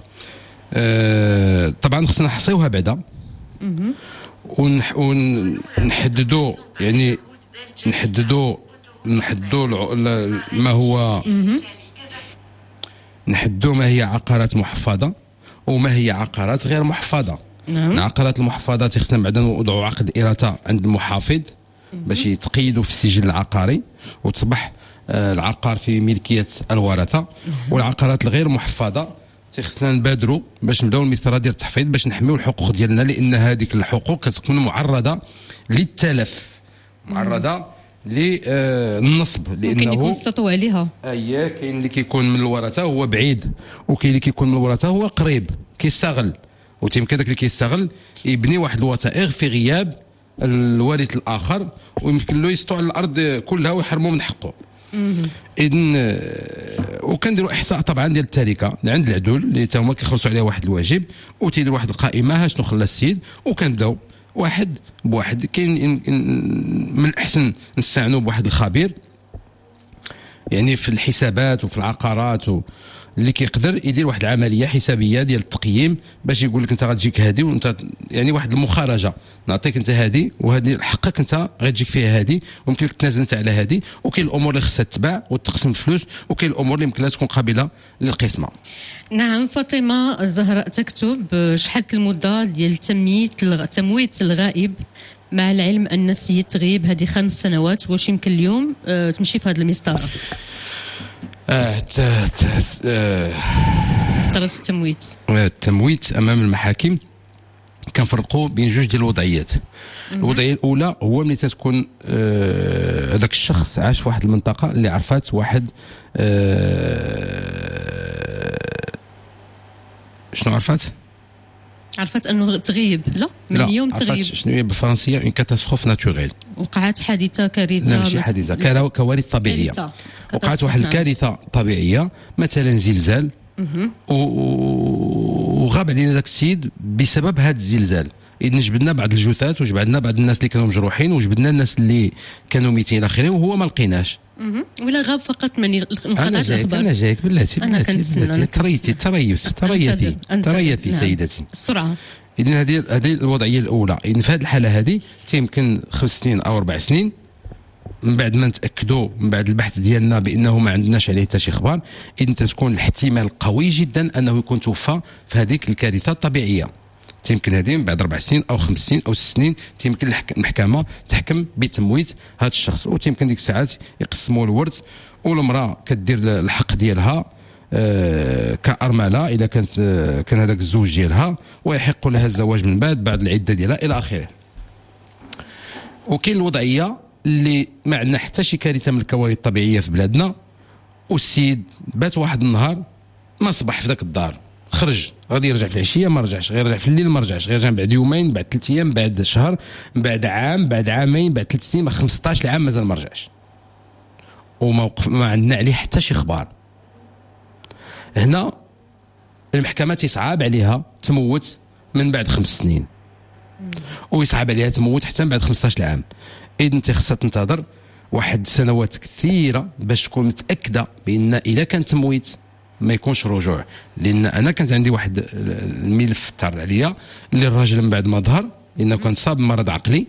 طبعا خصنا نحصيوها بعدا ونحددوا يعني نحددوا ما هو، نحددوا ما هي عقارات محفظة وما هي عقارات غير محفظة. العقارات المحفظة خصنا بعدا نوضعوا عقد إراثة عند المحافظ باش يتقيدوا في السجل العقاري وتصبح العقار في ملكية الورثة. والعقارات الغير محفظة خصنا نبادروا باش نبداو المسطره ديال التحفيظ باش نحميو الحقوق ديالنا، لان هذيك الحقوق كتكون معرضه للتلف، معرضه للنصب، لانه ممكن يكون السطو عليها. كاين اللي كيكون من الورثه هو بعيد، وكاين اللي كيكون من الورثه هو قريب كيستغل، وتيمكن داك اللي كيستغل يبني واحد الوثائق في غياب الوارث الاخر ويمكن له يسطو على الارض كلها ويحرموا من حقه. اذن وكنديروا احصاء طبعا ديال التركه عند العدول اللي هما كيخلصوا عليها واحد الواجب، وتيدير واحد القائمه شنو خلى السيد، وكنبداو واحد بواحد. كاين من الأحسن نستعنوا بواحد الخبير يعني في الحسابات وفي العقارات اللي كيقدر يدير واحد العمليه حسابيه ديال التقييم باش يقول لك انت غتجيك هذه وانت يعني واحد المخارجه نعطيك انت هذه وهذه حقك انت غتجيك فيها هذه ويمكن لك تنازل انت على هذه. وكاين الامور اللي خصها تتباع وتقسم الفلوس وكاين الامور اللي يمكن لها تكون قابله للقسمه. نعم. فاطمه الزهراء تكتب شحال المده ديال تمويت الغائب مع العلم ان السيد تغيب هذه 5 سنوات، واش يمكن اليوم تمشي في هذه المسطره؟ مسطره التمويت امام المحاكم كنفرقوا بين جوج ديال الوضعيات. الوضعيه الاولى هو ملي تكون هذاك الشخص عاش في واحد المنطقه اللي عرفات واحد شنو عرفت انه تغيب لا من اليوم تغيب. شنو هي بالفرنسيه اون كاتاستروف ناتوريل؟ وقعت حادثه كارثه. لا ماشي حادثه، كوارث طبيعيه. وقعت واحد الكارثه طبيعيه مثلا زلزال وغاب علينا ذاك السيد بسبب هذا الزلزال. إذن جبدنا بعض الجثث وجبدنا بعض الناس اللي كانوا مجروحين وجبدنا الناس اللي كانوا ميتين الى اخره وهو ما لقيناش. ولا غاب فقط من انقطعت الاخبار. انا جايك بلاتي تريثي سيدتي السرعه. اذن هذه الوضعيه الاولى. اذن في هذه الحاله هذه يمكن 5 سنين او 4 سنين من بعد ما نتاكدوا من بعد البحث ديالنا بانه ما عندناش عليه حتى شي اخبار، اذن تكون الاحتمال قوي جدا انه يكون توفى في هذيك الكارثه الطبيعيه. يمكن هذه من بعد 4 سنين او 5 سنين او 6 سنين يمكن المحكمه تحكم بتمويت هذا الشخص. ويمكن ديك الساعات يقسموا الورث والمراه كدير الحق ديالها كأرملة اذا كان هذاك الزوج ديالها ويحق لها الزواج من بعد العده ديالها الى اخره. وكاين الوضعيه اللي ما عندنا حتى شي كارثه من الكوارث الطبيعيه في بلادنا والسيد بات واحد النهار ما صبح في ذاك الدار، خرج غادي يرجع في العشيه ما رجعش، غير يرجع في الليل ما رجعش، غير يرجع بعد يومين بعد 3 ايام بعد شهر بعد عام بعد عامين بعد 3 سنين 15 عام مازال ما رجعش وما عندنا عليه حتى شي اخبار. هنا المحكمه يصعب عليها تموت من بعد 5 سنين ويصعب عليها تموت حتى من بعد 15 عام. اذا انت خصها تنتظر واحد سنوات كثيره باش تكون متاكده بان الا كان تمويت ما يكونش رجوع. لان انا كانت عندي واحد الملف تعرض عليا اللي الراجل من بعد ما ظهر انه كان صاب مرض عقلي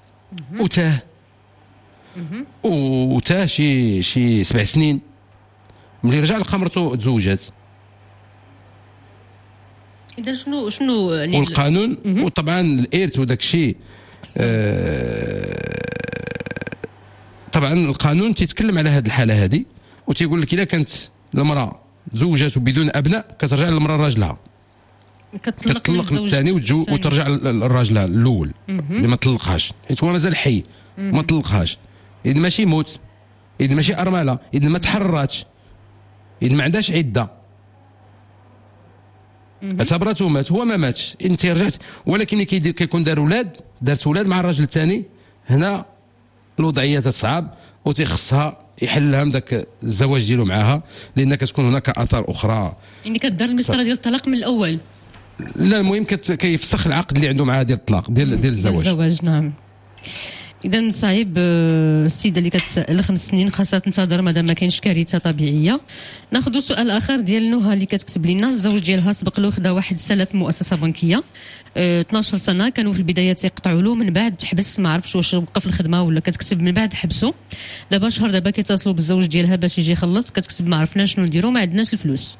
وتاه شي 7 سنين. ملي رجع لقى مرته تزوجات. اذا شنو يعني والقانون وطبعا الارث وداك الشيء طبعا القانون تيتكلم على هذه الحاله هذه وتيقول لك اذا كانت المراه تزوجت بدون ابناء كترجع للمراه راجلها، كتطلق من الثاني وترجع للراجل الاول اللي ما طلقهاش حيت هو مازال حي ما طلقهاش. اذا ماشي موت، اذا ماشي ارمله، اذا ما تحرراتش، اذا ما عندهاش عده اعتبرته مات هو ما ماتش انت رجعت. ولكن كيكون دارت ولاد مع الراجل الثاني، هنا الوضعيه تصعب وتخصها يحلها من ذاك الزواج ديالو معها لان كتكون هناك اثار اخرى. يعني كدار المسطره ديال الطلاق من الاول. لا المهم كيفسخ العقد اللي عنده معها ديال الطلاق ديال الزواج. نعم. اذا صعيب السيده اللي كتسال 5 سنين خاصها تنتظر مادام ما كاينش كارثه طبيعيه. ناخذ سؤال اخر ديال نهى اللي كتكتب لنا الزوج ديالها سبق له خدا واحد سلف مؤسسه بنكيه 12 سنه كانوا في البدايه تيقطعوا له من بعد تحبس ما عرفش واش وقف الخدمه ولا كتكتب من بعد حبسوا دابا شهر دابا كيتصلوا بالزوج ديالها باش يجي يخلص كتكتب ما عرفناش شنو نديروا ما عندناش الفلوس.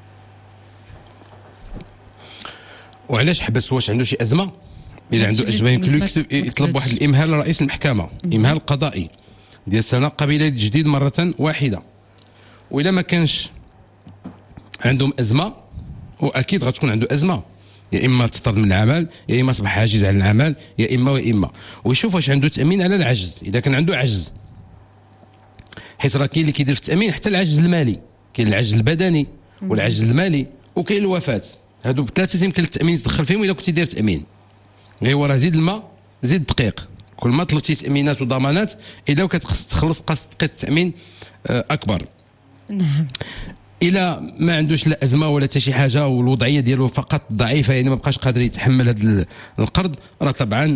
وعلاش حبس؟ واش عنده شي ازمه؟ إذا عنده أزمة يمكن يطلب واحد الإمهال لرئيس المحكمة، إمهال قضائي ديال سنة قبيلة الجديد مرة واحدة. وإذا ما كانش عندهم أزمة وأكيد غتكون عنده أزمة، يا إما تطرد من العمل يا إما أصبح عاجز عن العمل يا إما ويشوف واش عنده تأمين على العجز. إذا كان عنده عجز حيت راه كاين اللي كيدير في التأمين حتى العجز المالي، كاين العجز البدني والعجز المالي وكاين الوفاة. هادو بثلاثة يمكن التأمين يدخل فيهم إذا كنتي داير تأمين. غير راه زيد الماء زيد الدقيق، كل ما طلبتي تأمينات وضمانات إذا كتخلص قاص دقيق التأمين أكبر. نعم. الى ما عندوش لا ازمه ولا حتى شي حاجه والوضعيه ديالو فقط ضعيفه، يعني ما بقاش قادر يتحمل هذا القرض، راه طبعا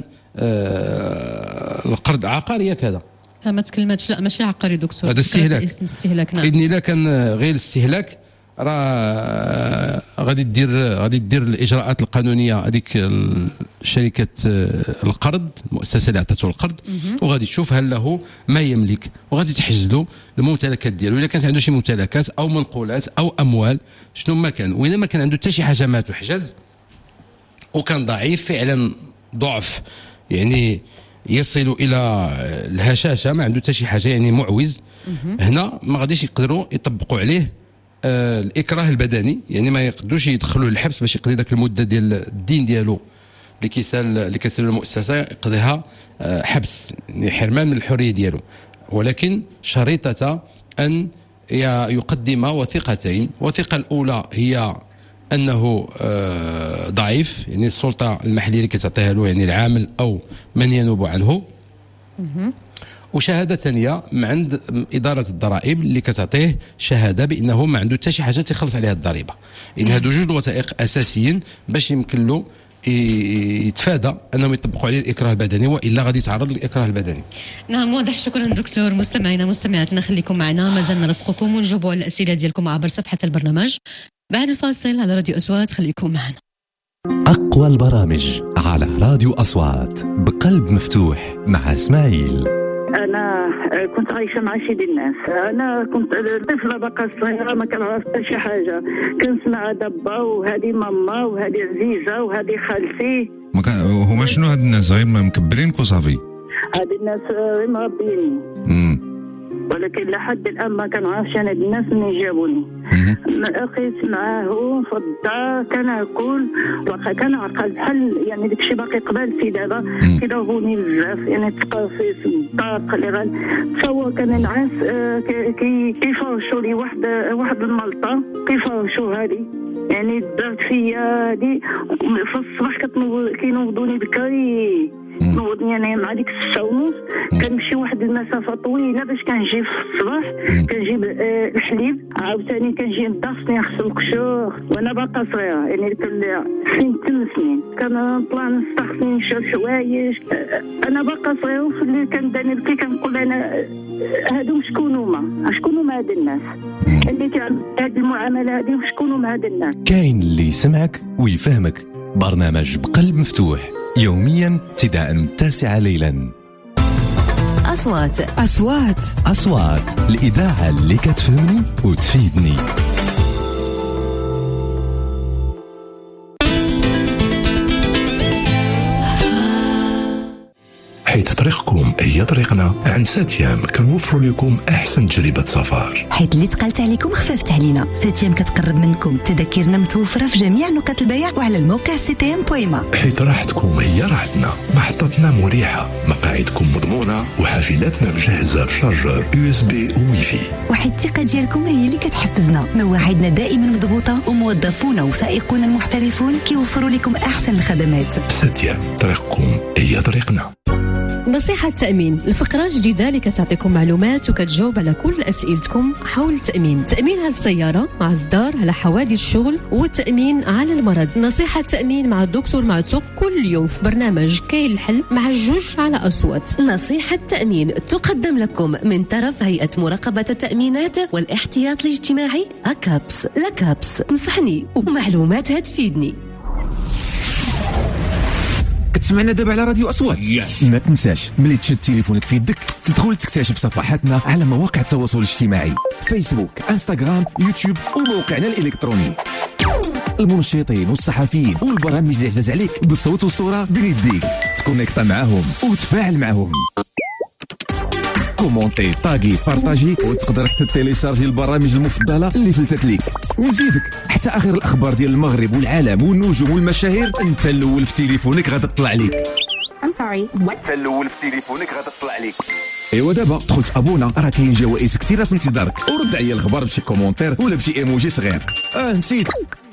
القرض عقاري كذا. ما تكلمتش، لا ماشي عقاري دكتور، هذا استهلاك. نعم. باذن الله كان غير الاستهلاك راه غادي دير الاجراءات القانونيه هذيك شركه القرض، المؤسسه اللي عطاته القرض، وغادي تشوف هل له ما يملك، وغادي تحجز له الممتلكات ديالو الا كانت عنده شي ممتلكات او منقولات او اموال شنو ما كان. واذا ما كان عنده حتى شي حاجه ما تحجز وكان ضعيف فعلا، ضعف يعني يصل الى الهشاشه، ما عنده حتى شي حاجه يعني معوز، هنا ما غاديش يقدروا يطبقوا عليه الاكراه البدني، يعني ما يقدروش يدخلوه للحبس باش يقضي ذاك المده ديال الدين ديالو اللي كيسال المؤسسه، يقضيها حبس، يعني حرمان من الحريه ديالو، ولكن شريطه ان يقدم وثيقتين. الوثيقه الاولى هي انه ضعيف، يعني السلطه المحليه اللي كتعطيها له، يعني العامل او من ينوب عنه، وشهاده ثانيه من عند اداره الضرائب اللي كتعطيه شهاده بانه ما عنده حتى شي حاجه تيخلص عليها الضريبه. ان هادو جوج وثائق اساسيين باش يمكن له يتفادى انهم يطبقوا عليه الاكراه البدني، والا غادي يتعرض للاكراه البدني. نعم واضح. شكرا دكتور. مستمعينا مستمعاتنا خليكم معنا، مازال نرافقكم ونجاوبوا على الاسئله ديالكم عبر صفحه البرنامج بعد الفاصل على راديو أصوات. خليكم معنا. أقوى البرامج على راديو أصوات بقلب مفتوح مع إسماعيل. أنا كنت عايشة مع شي ديال الناس، أنا كنت طفلة باقا صغيرة ما كنعرف حتى شي حاجة، كنسمع دابا وهذه ماما وهذه عزيزة وهذه خالتي. هما شنو هاد الناس غير مكبرينك وصافي؟ هاد الناس غير مربيني، ولكن لحد الان ما كنعرفش انا الناس منين جابوني. لقيت معاهم في الدار كناكل واخا كنعقل بحال يعني داكشي باقي قبل في دابا كيضربوني بزاف، يعني تقرفيت الضاق اللي تصور كان نعاس كيفرشوا لي واحد الملطه كيفرشوا هذه، يعني درت فيا هذه في الصباح كينوضوني بكري، نوضني انا مع ديك 6:30 كنمشي واحد المسافه طويله باش كنجي في الصباح، كنجيب الحليب عاوتاني كنجي ندرسني نغسل القشور وانا باقا صغيره، يعني سنين 8 سنين كنطلع نستخدم نشرب حوايج انا باقا صغيره. وفي الليل كنداني بكي كنقول انا هادو شكون هما هاد الناس اللي كيعملوا هاد المعامله هادي، وشكون هما هاد الناس؟ كاين اللي يسمعك ويفهمك. برنامج بقلب مفتوح يوميا ابتداء من 9 ليلا. أصوات الإذاعة اللي كتفهمني وتفيدني. حيث طريقكم هي طريقنا، عند ساتيام كنوفروا لكم احسن تجربه سفر. حيث اللي تقلت عليكم خففت علينا، ساتيام كتقرب منكم، تذاكرنا متوفره في جميع نقاط البيع وعلى الموقع ctm.ma. حيث راحتكم هي راحتنا، محطتنا مريحه، مقاعدكم مضمونه، وحافلاتنا مجهزه بشارجر USB وواي فاي. وحيث الثقه ديالكم هي اللي كتحفزنا، مواعيدنا دائما مضبوطه، وموظفونا وسائقون المحترفون كيوفروا لكم احسن الخدمات. ساتيام طريقكم هي طريقنا. نصيحة تأمين، الفقرة جديدة اللي كتعطيكم معلومات وكتجاوب على كل أسئلتكم حول التأمين. تأمين على السيارة، على الدار، على حوادث الشغل، والتأمين على المرض. نصيحة تأمين مع الدكتور معتوق كل يوم في برنامج كاين الحل مع الجوج على أصوات. نصيحة تأمين تقدم لكم من طرف هيئة مراقبة التأمينات والاحتياط الاجتماعي أكابس. لكابس نصحني ومعلوماتها تفيدني. كتسمعنا دابا على راديو أصوات. ما تنساش ملي تشد تليفونك في يدك تدخل تكتشف صفحاتنا على مواقع التواصل الاجتماعي، فيسبوك، انستغرام، يوتيوب، وموقعنا الإلكتروني. المنشطين والصحفيين والبرامج اللي عزاز عليك بالصوت والصورة بين يديك، تكونيكتا معاهم وتفاعل معاهم. كومونتي، طاقي، بارطاجي، وتقدر تيليشارجي البرامج المفضله اللي فلتت ليك. ونزيدك حتى اخر الاخبار ديال المغرب والعالم والنجوم والمشاهير انت الاول في تليفونك غادا تطلع ليك. انت الاول في تليفونك غادا تطلع ليك. ايوا دابا دخلت ابونا، راه كاين جوائز كثيره في انتظارك، ورد عليا الخبر بشي كومونتير ولا بشي ايموجي صغير. نسيت.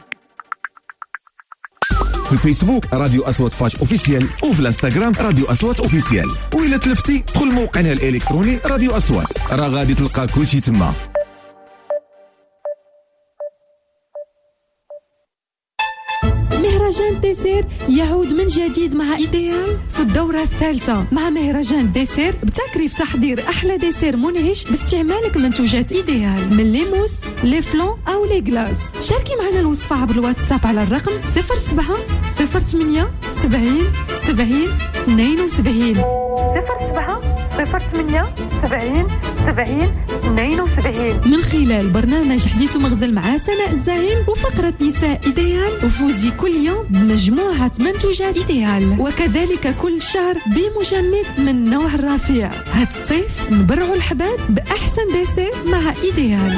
في الفيسبوك راديو أصوات باج اوفيسيال، وفي الانستغرام راديو أصوات اوفيسيال، وإلا تلفتي دخل موقعنا الإلكتروني راديو أصوات، راه غادي تلقى كلشي تما. ديسير يعود من جديد مع إيديال في الدورة الثالثة مع مهرجان ديسير بتكريف تحضير أحلى ديسير منعش باستعمالك منتوجات إيديال من لي موس لي فلون أو لي غلاس. شاركي معنا الوصفة عبر الواتساب على الرقم 07 08 70 70 72 07 08 70 70 72. من خلال برنامج حديث ومغزل مع سناء الزعيم وفقرة نساء إيديال وفوزي كل يوم بمجموعة منتوجات إيديال، وكذلك كل شهر بمجمد من نوع الرفيع. هاد الصيف نبرعوا الحباب بأحسن ديسير مع إيديال.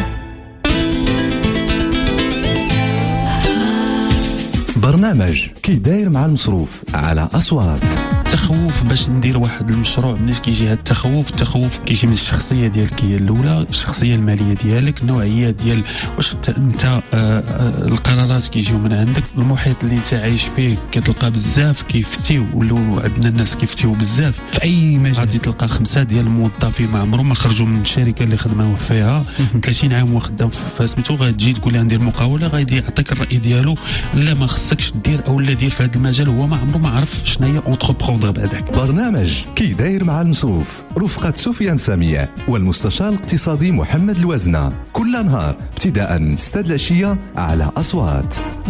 برنامج كي داير مع المصروف على أصوات. تخوف باش ندير واحد المشروع، منين كيجي هاد التخوف كيجي من الشخصيه ديالك هي الاولى، الشخصيه الماليه ديالك، النوعيه ديال واش انت القرارات كيجيو من عندك، المحيط اللي انت عايش فيه كتلقى بزاف كيفتيو، ولو عندنا الناس كيفتيو بزاف في اي مجال. غادي تلقى 5 ديال الموظفين ما عمرهم ما خرجوا من الشركه اللي خدموا فيها 30 عام وخدام في سميتو، غتجي تقول لي ندير مقاوله، غادي يعطيك الراي ديالو لا ما خصكش دير او لا دير في هذا المجال، هو ما عمره ما عرف شنو هي اونتربرونور بعدك. برنامج كي داير مع المصروف رفقة سفيان سامية والمستشار الاقتصادي محمد الوزنة، كل نهار ابتداء 6 العشية على أصوات.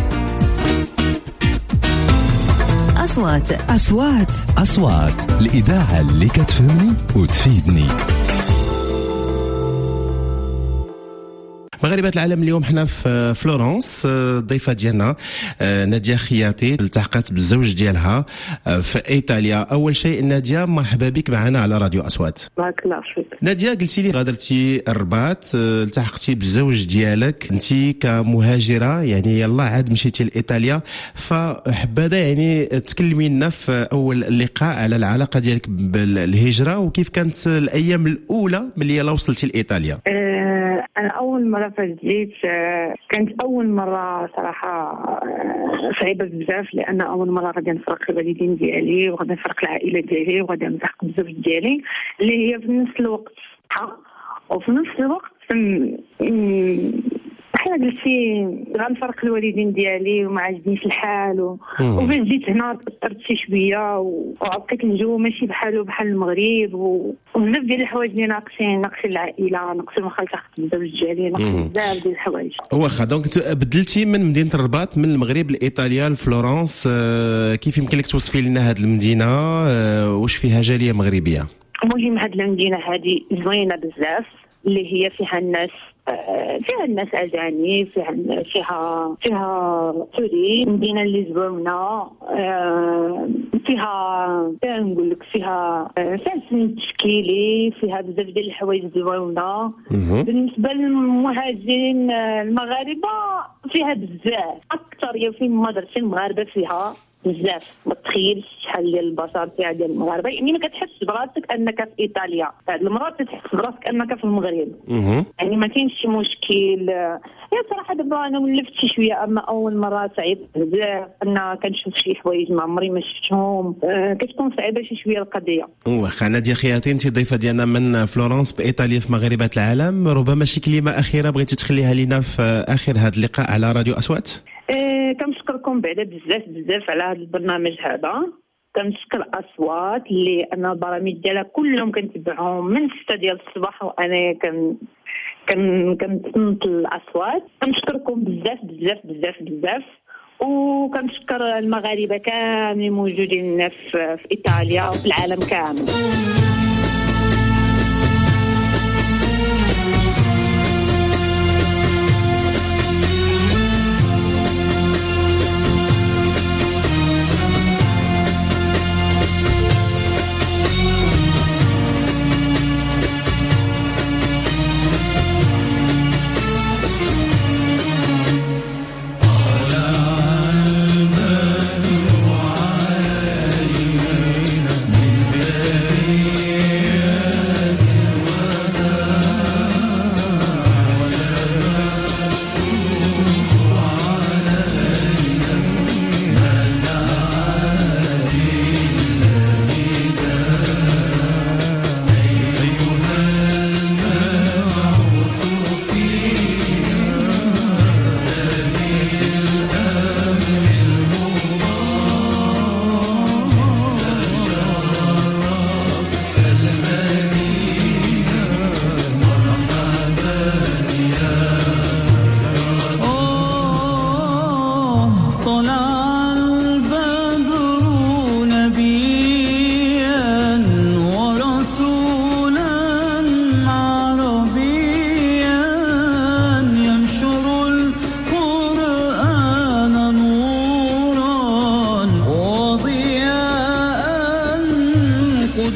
أصوات الإذاعة اللي كتفهمني وتفيدني. مغاربة العالم اليوم حنا في فلورنس، الضيفة ديالنا نادية خياطي التحقت بالزوج ديالها في إيطاليا. أول شيء نادية مرحبا بك معنا على راديو أصوات. بارك الله فيك. نادية قلتي لي غادرتي الرباط، التحقتي بالزوج ديالك، انتي كمهاجرة يعني يلا عاد مشيتي لإيطاليا، فحبذا يعني تكلمي لنا في أول لقاء على العلاقة ديالك بالهجرة وكيف كانت الأيام الأولى ملي يلا وصلتي لإيطاليا. أنا أول مرة فجيت كانت أول مرة صراحة صعيبة بزاف، لأن أول مرة غادي نفرق الوالدين ديالي وغادي نفرق العائلة ديالي وغادي نلتحق بالزوج ديالي اللي هي في نفس الوقت وفي نفس الوقت حنا قلتي غنفرق الوالدين ديالي وما عجبنيش الحال وفاش جيت هنا تأثرت شي شويه وعطيت الجو ماشي بحالو بحال المغرب وبزاف ديال الحوايج اللي ناقصين العائله، ناقصين واخا التحقت بالزوج ديالي، ناقصين بزاف ديال الحوايج. واخا دونك بدلتي من مدينه الرباط من المغرب لايطاليا لفلورنس، كيف يمكن لك توصفي لنا هذه المدينه؟ واش فيها جاليه مغربيه؟ المهم هذه المدينه هذه زوينه بزاف، اللي هي فيها الناس أجانب، فيها توري، مدينة اللي زوينة، فيها نقول لك فيها سن تشكيلي، فيها بزاف ديال الحوايج زوينة. بالنسبة للمهاجرين المغاربة فيها بزاف أكثر، يا في مدرسة المغاربة فيها بزاف، ما تخيلش شحال ديال البشر فيها ديال المغاربه، يعني ما كتحسش براسك انك في ايطاليا، هاد المرات كتحس براسك انك في المغرب. يعني ما كاينش شي مشكل. هي صراحه دابا انا ولفت شي شويه، اما اول مره صعيب بزاف، انا كنشوف شي حوايج ما عمري ما شفتهم، كتكون صعيبه شي شويه القضيه. واخا نادية خياطي، انت ضيفه ديالنا من فلورنس بايطاليا في مغاربه العالم، ربما شي كلمه اخيره بغيتي تخليها لينا في اخر هذا اللقاء على راديو أصوات؟ كنشكركم بعدا بزاف على هذا البرنامج هذا، كنشكر أصوات اللي انا البرامج ديالها كلهم كنتبعهم من 6 ديال الصباح وانا كنتصنت الأصوات. كنشكركم بزاف وكنشكر المغاربه كاملين موجودين في ايطاليا وفي العالم كامل.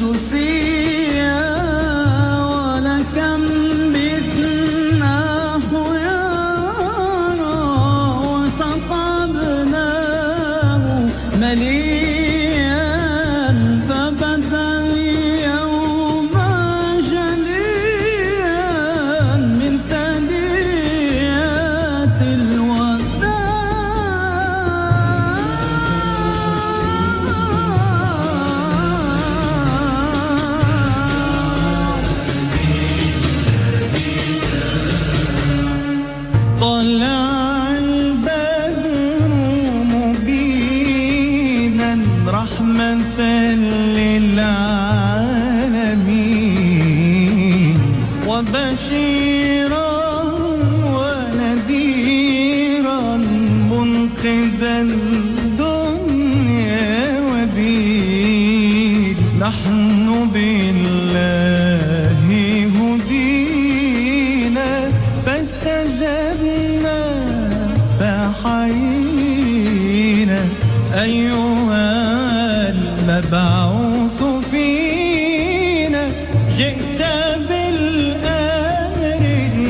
القدسية ولكم بدناه يرى وتطبناه مليا فبدا اليوم جليا من ثنيات طلع البدر مبينا رحمة للعالمين وبشيرا ونذيرا منقذا الدنيا ودين نحن بالله هدينا فاستجبنا فحيينا أيها المبعوث فينا جئت بالأمر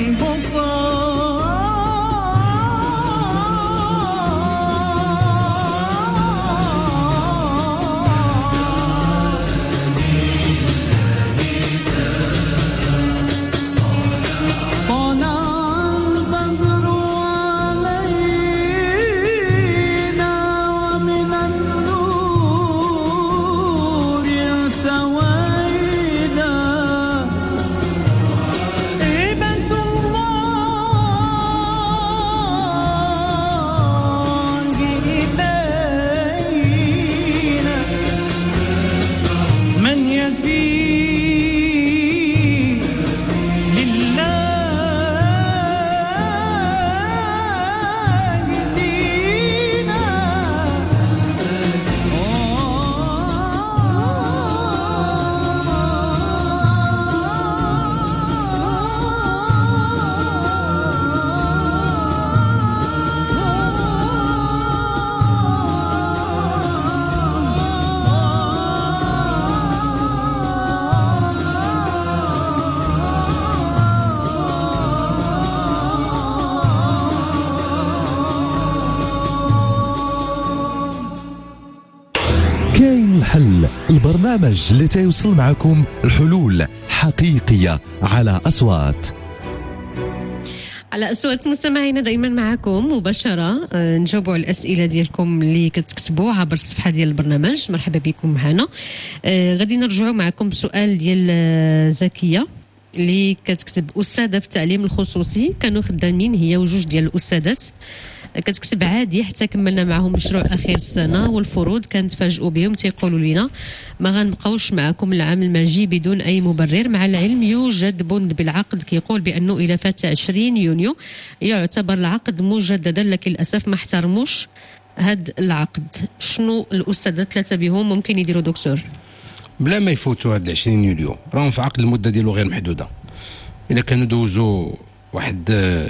الحل، البرنامج اللي تيوصل معكم الحلول حقيقية على أصوات. على أصوات مستمعينا دائما معكم مباشرة، نجاوبوا على الأسئلة ديالكم اللي كتكتبوا عبر الصفحة ديال البرنامج. مرحبا بكم معنا. غادي نرجعوا معكم بسؤال ديال زكية اللي كتكتب: أستاذة في التعليم الخصوصي، كانوا خدامين هي وجوج ديال الأستاذات، كتكتب عادي حتى كملنا معهم مشروع اخير السنه، والفروض كنتفاجئوا بهم تيقولوا لنا ما غنبقاوش معكم العام الماجي بدون اي مبرر. مع العلم يوجد بند بالعقد كيقول بانه الى فات 20 يونيو يعتبر العقد مجددا، لكن للاسف ما احترموش هذا العقد. شنو الاستاذات ثلاثه بهم ممكن يديروا دكتور؟ بلا ما يفوتوا هاد 20 يوليو راهم في عقد المده ديالو غير محدوده. الا كانوا دوزوا واحد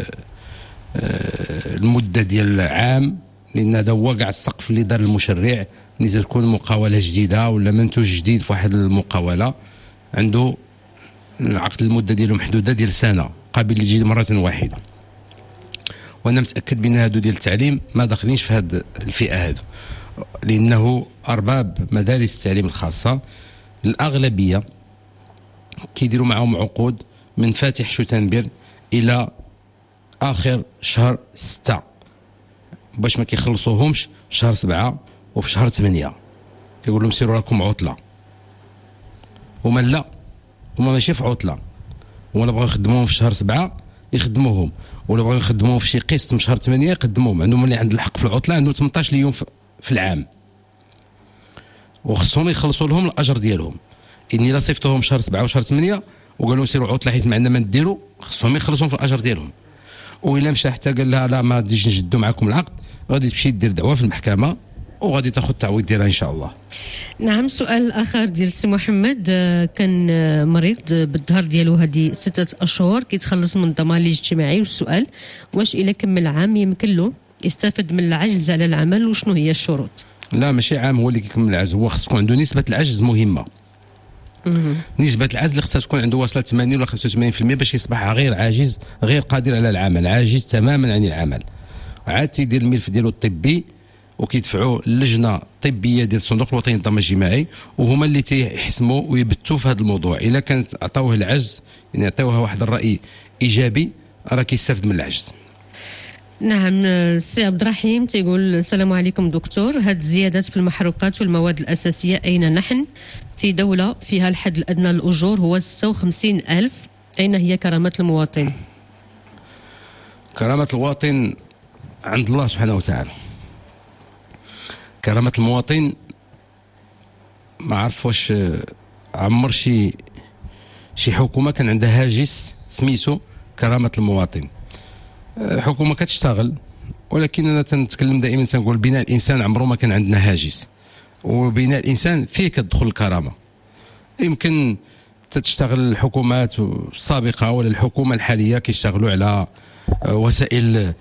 المده ديال عام، لان هذا هو كاع السقف اللي دار المشرع، ملي تكون مقاوله جديده ولا منتوج جديد في واحد المقاوله عنده العقد المده ديالو محدوده ديال سنه، قابل للجديد مره واحده. وانا متاكد بان هادو ديال التعليم ما داخلينش في هاد الفئه هادو، لانه ارباب مدارس التعليم الخاصه الاغلبيه كيديروا معهم عقود من فاتح شتنبر الى اخر شهر 6، باش ما كيخلصوهمش شهر 7 وفي شهر 8 كيقول لهم سيروا راكم عطله. هما لا، هما ماشي في عطله، ولا بغاو يخدموهم في شهر 7 يخدموهم، ولا بغاو يخدموهم في شي قسط من شهر 8 يقدموهم. عندهم اللي عند الحق في العطله عنده 18 يوم في العام، وخصهم يخلصوا لهم الاجر ديالهم. اني لا صيفطوهم شهر 7 وشهر 8 وقال لهم سيروا عطله حيت ما عندنا ما نديروا، خصهم يخلصوهم في الاجر ديالهم. وإلا مشى حتى قال لها لا ما تجيش نجدوا معكم العقد، غادي تمشي دير دعوه في المحكمه وغادي تاخذ التعويض ديالها ان شاء الله. نعم. سؤال اخر ديال سي محمد، كان مريض بالظهر ديالو هذه 6 أشهر كيتخلص من الضمان الاجتماعي، والسؤال واش الا كمل عام يمكن له يستفد من العجز على العمل وشنو هي الشروط؟ لا ماشي عام هو اللي كيكمل العجز، هو خص يكون عنده نسبه العجز مهمه. نسبة العزل خصها تكون عنده واصلة 80 ولا 85% باش يصبح غير عاجز، غير قادر على العمل، عاجز تماما عن العمل. عاد تيدير الملف ديالو الطبي وكيدفعوا اللجنه الطبيه ديال الصندوق الوطني للضمان الاجتماعي، وهما اللي تيحسموا ويبتوا في هذا الموضوع. الا كانت عطاوه العجز، يعني عطاوها واحد الراي ايجابي، راه كيستافد من العجز. نعم. السي عبد الرحيم تيقول السلام عليكم دكتور، هاد الزيادات في المحروقات والمواد الأساسية أين نحن في دولة فيها الحد الأدنى للأجور هو 56,000، أين هي كرامة المواطن؟ كرامة المواطن عند الله سبحانه وتعالى. كرامة المواطن ما عرف واش عمر شي حكومة كان عندها هاجس سميتو كرامة المواطن. حكومة كتشتغل، ولكن أنا تنتكلم دائما تنقول بناء الإنسان عمره ما كان عندنا هاجس، وبناء الإنسان فيه كتدخل الكرامة. يمكن تشتغل الحكومات السابقة ولا الحكومة الحالية كيشتغلوا على وسائل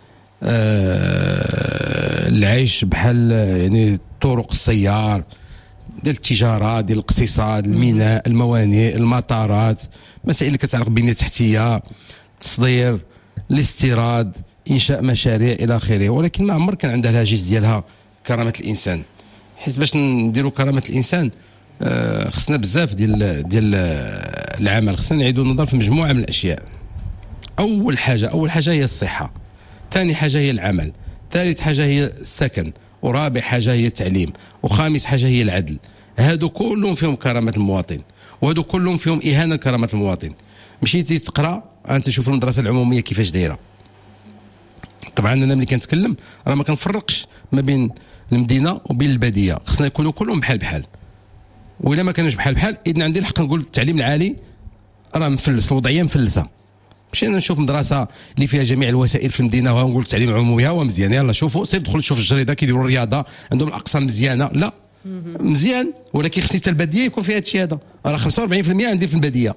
العيش بحال يعني طرق السيار ديال التجارة، ديال الاقتصاد، الميناء، الموانئ، المطارات، مسائل اللي كتعلق بالبنية التحتية، التصدير، الاستيراد، انشاء مشاريع الى اخره. ولكن ما عمر كان عندها الهاجس ديالها كرامه الانسان، حيت باش نديروا كرامه الانسان خصنا بزاف ديال العمل، خصنا نعيدوا النظر في مجموعه من الاشياء. اول حاجه هي الصحه، ثاني حاجه هي العمل، ثالث حاجه هي السكن، ورابع حاجه هي التعليم، وخامس حاجه هي العدل. هادو كلهم فيهم كرامه المواطن، وهادو كلهم فيهم اهانه لكرامه المواطن. مشيتي تقرا انت شوف المدرسه العموميه كيفاش دايره. طبعا انا ملي كنتكلم راه ما كنفرقش ما بين المدينه وبين الباديه، خصنا يكونوا كلهم بحال بحال. والا ما كانوش بحال اذا عندي الحق نقول التعليم العالي راه مفلس، الوضعيه مفلسه. ماشي انا نشوف مدرسه اللي فيها جميع الوسائل في المدينه ونقول التعليم العمومي هو مزيان، يلا شوفوا سير دخل شوف الجريده كيديروا الرياضه عندهم الاقسام مزيانه، لا مزيان، ولكن خصني حتى الباديه يكون فيها هذا الشيء هذا. راه 45% عندي في الباديه.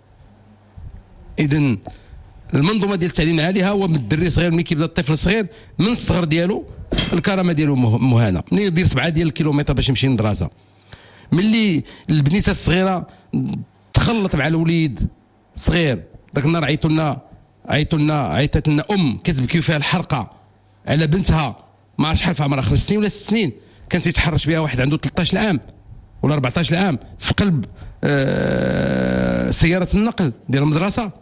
اذا المنظومه ديال التعليم العالي ها هو من الدري صغير ملي كيبدا الطفل صغير من الصغر ديالو الكرامه ديالو مهانه، ملي يدير 7 ديال الكيلومتر باش يمشي للمدرسه، ملي البنيته الصغيره تخلط مع الوليد صغير. ذاك النهار عيطت لنا كتبكي فيها الحرقه على بنتها ما عرفش شحال في عمرها 5 سنين ولا 6 سنين، كان تيتحرش بها واحد عنده 13 عام ولا 14 عام في قلب سياره النقل ديال المدرسه.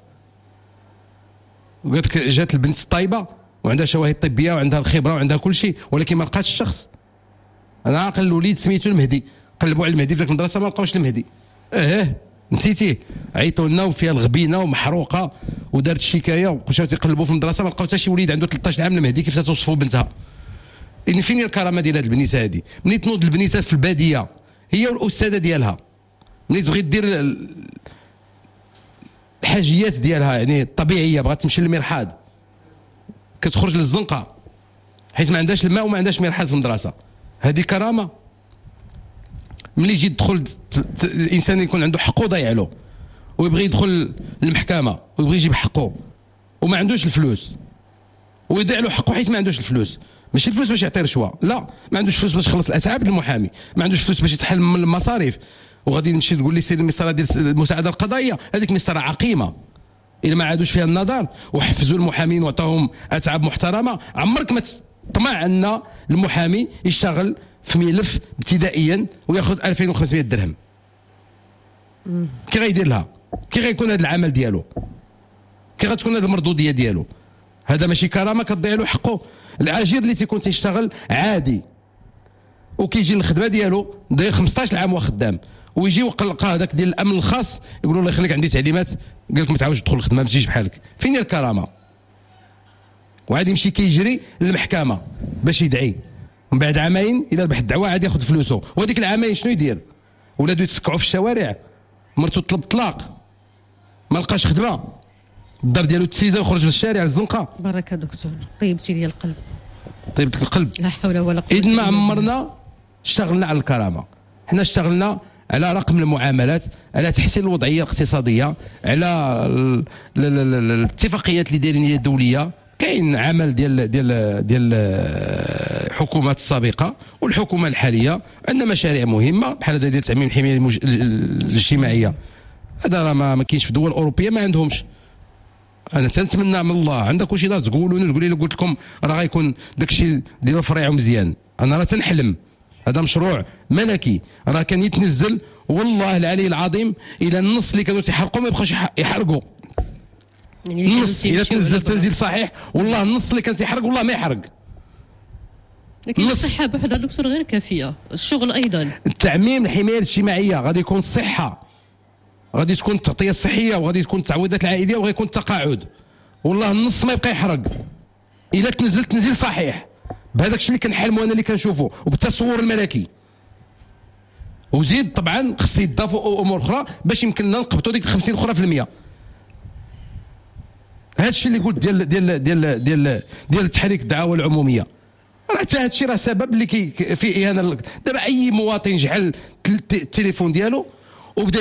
وقالت لك جات البنت طيبه وعندها شواهد طبيه وعندها الخبره وعندها كل شيء، ولكن ما لقاتش الشخص. انا عاقل الوليد سميتو المهدي، قلبوا على المهدي في ذاك المدرسه ما لقاوش المهدي. نسيتيه، عيطوا لنا وفيها الغبينه ومحروقه ودارت شكايه ومشاو تيقلبوا في المدرسه ما لقاو حتى شي وليد عنده 13 عام المهدي. كيف توصفوا بنتها؟ إن فين هي الكرامه ديال هاد البنيته هادي؟ ملي تنوض البنيتات في الباديه هي والاستاذه ديالها، ملي تبغي دير الحاجيات ديالها يعني الطبيعيه، بغات تمشي للمرحاض كتخرج للزنقه حيت ما عندهاش الماء وما عندهاش مرحاض في المدرسه، هذه كرامه؟ ملي يجي يدخل الانسان يكون عنده حقه ضايع له ويبغي يدخل للمحكمه ويبغي يجيب حقه وما عندوش الفلوس ويضيع له حقه حيت ما عندوش الفلوس، ماشي الفلوس باش يعطي رشوه، لا، ما عندوش فلوس باش يخلص الاتعاب المحامي، ما عندوش فلوس باش يتحل من المصاريف، وغادي نمشي تقول لي سير المسطره ديال المساعده القضائيه، هذيك مسطره عقيمه الا ما عادوش فيها النظر وحفزوا المحامين وعطاهم اتعاب محترمه. عمرك ما تطمع ان المحامي يشتغل في ملف ابتدائيا وياخذ 2500 درهم. كي غيدير لها؟ كي غيكون هذا العمل ديالو؟ كي غتكون هذه المردوديه ديالو؟ هذا ماشي كرامه كتضيع له حقه. العاجر اللي تيكون تيشتغل عادي وكيجي الخدمه ديالو داير 15 عام وخدام ويجي وقلقه هذاك ديال الامن الخاص يقولوا الله يخليك عندي تعليمات، قال لك ما تعاودش تدخل الخدمه ما تجيش بحالك. فين هي الكرامه؟ وعاد يمشي كيجري للمحكمه باش يدعي، ومن بعد عامين اذا ربح الدعوه عاد ياخذ فلوسه، وهذيك العامين شنو يدير؟ ولادو يتسكعوا في الشوارع، مرتو تطلب الطلاق ما لقاش خدمه، الدار ديالو تسيزه ويخرج للشارع للزنقه. بارك دكتور، طيبتي لي القلب. طيبتك القلب. لا حول ولا قوه. إذن ما عمرنا اشتغلنا على الكرامه، حنا اشتغلنا على رقم المعاملات، على تحسين الوضعيه الاقتصاديه، على الاتفاقيات اللي دايرين هي الدوليه. كاين عمل ديال الحكومات السابقه والحكومه الحاليه عندنا مشاريع مهمه بحال هذا ديال تعميم الحمايه الاجتماعيه. هذا راه ما كاينش في دول اوروبيه ما عندهمش. انا تنتمنى من الله عندك شي دار تقول لي قلت لكم راه غيكون داكشي ديال فريعه مزيان. انا راه تنحلم، هذا مشروع ملكي راه كان يتنزل والله العلي العظيم الى النص اللي كانوا تيحرقوا ما يبقاوش يحرقوا. النص اذا تنزل تنزيل صحيح والله النص اللي كان تيحرق والله ما يحرق. لكن الصحه بوحدها دكتور غير كافيه، الشغل ايضا. التعميم الحمايه الاجتماعيه غادي يكون الصحه، غادي تكون التغطيه الصحيه، وغادي تكون التعويضات العائليه، وغيكون التقاعد. والله النص ما يبقى يحرق الا تنزل تنزيل صحيح بهذاك الشيء اللي كنحلموا انا اللي كنشوفه وبالتصور الملكي. وزيد طبعا خص يضافوا امور اخرى باش يمكننا نقبطوا ديك 50 اخرى في المية. هذا الشيء اللي قلت ديال ديال ديال ديال ديال تحريك الدعاوى العموميه راه حتى هذا الشيء راه سبب اللي في اهانه. دابا اي مواطن جعل التليفون ديالو وبدا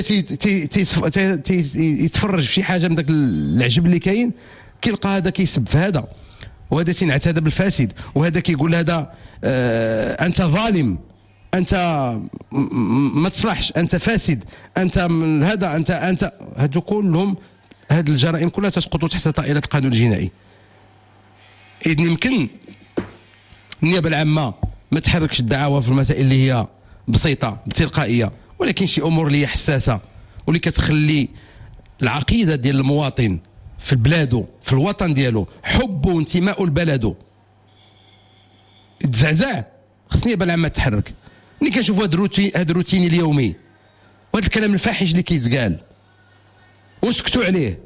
يتفرج في شي حاجه من داك العجب اللي كاين، كيلقى هذا كيسب في هذا، وهذا تينعت هذا بالفاسد، وهذا كيقول هذا انت ظالم، انت ما تصلحش، انت فاسد، انت من هذا، انت هادو كلهم، هاد الجرائم كلها تسقط تحت طائله القانون الجنائي. اذن يمكن النيابه العامه ما تحركش الدعاوى في المسائل اللي هي بسيطه بتلقائيه، ولكن شي امور اللي هي حساسه واللي كتخلي العقيده ديال المواطن في بلاده في الوطن ديالو، حبه وانتمائه لبلده يتزعزع، خص النيابه العامه تتحرك. ملي كنشوفوا هذا الروتين اليومي وهذا الكلام الفاحش اللي كيتقال وسكتوا عليه،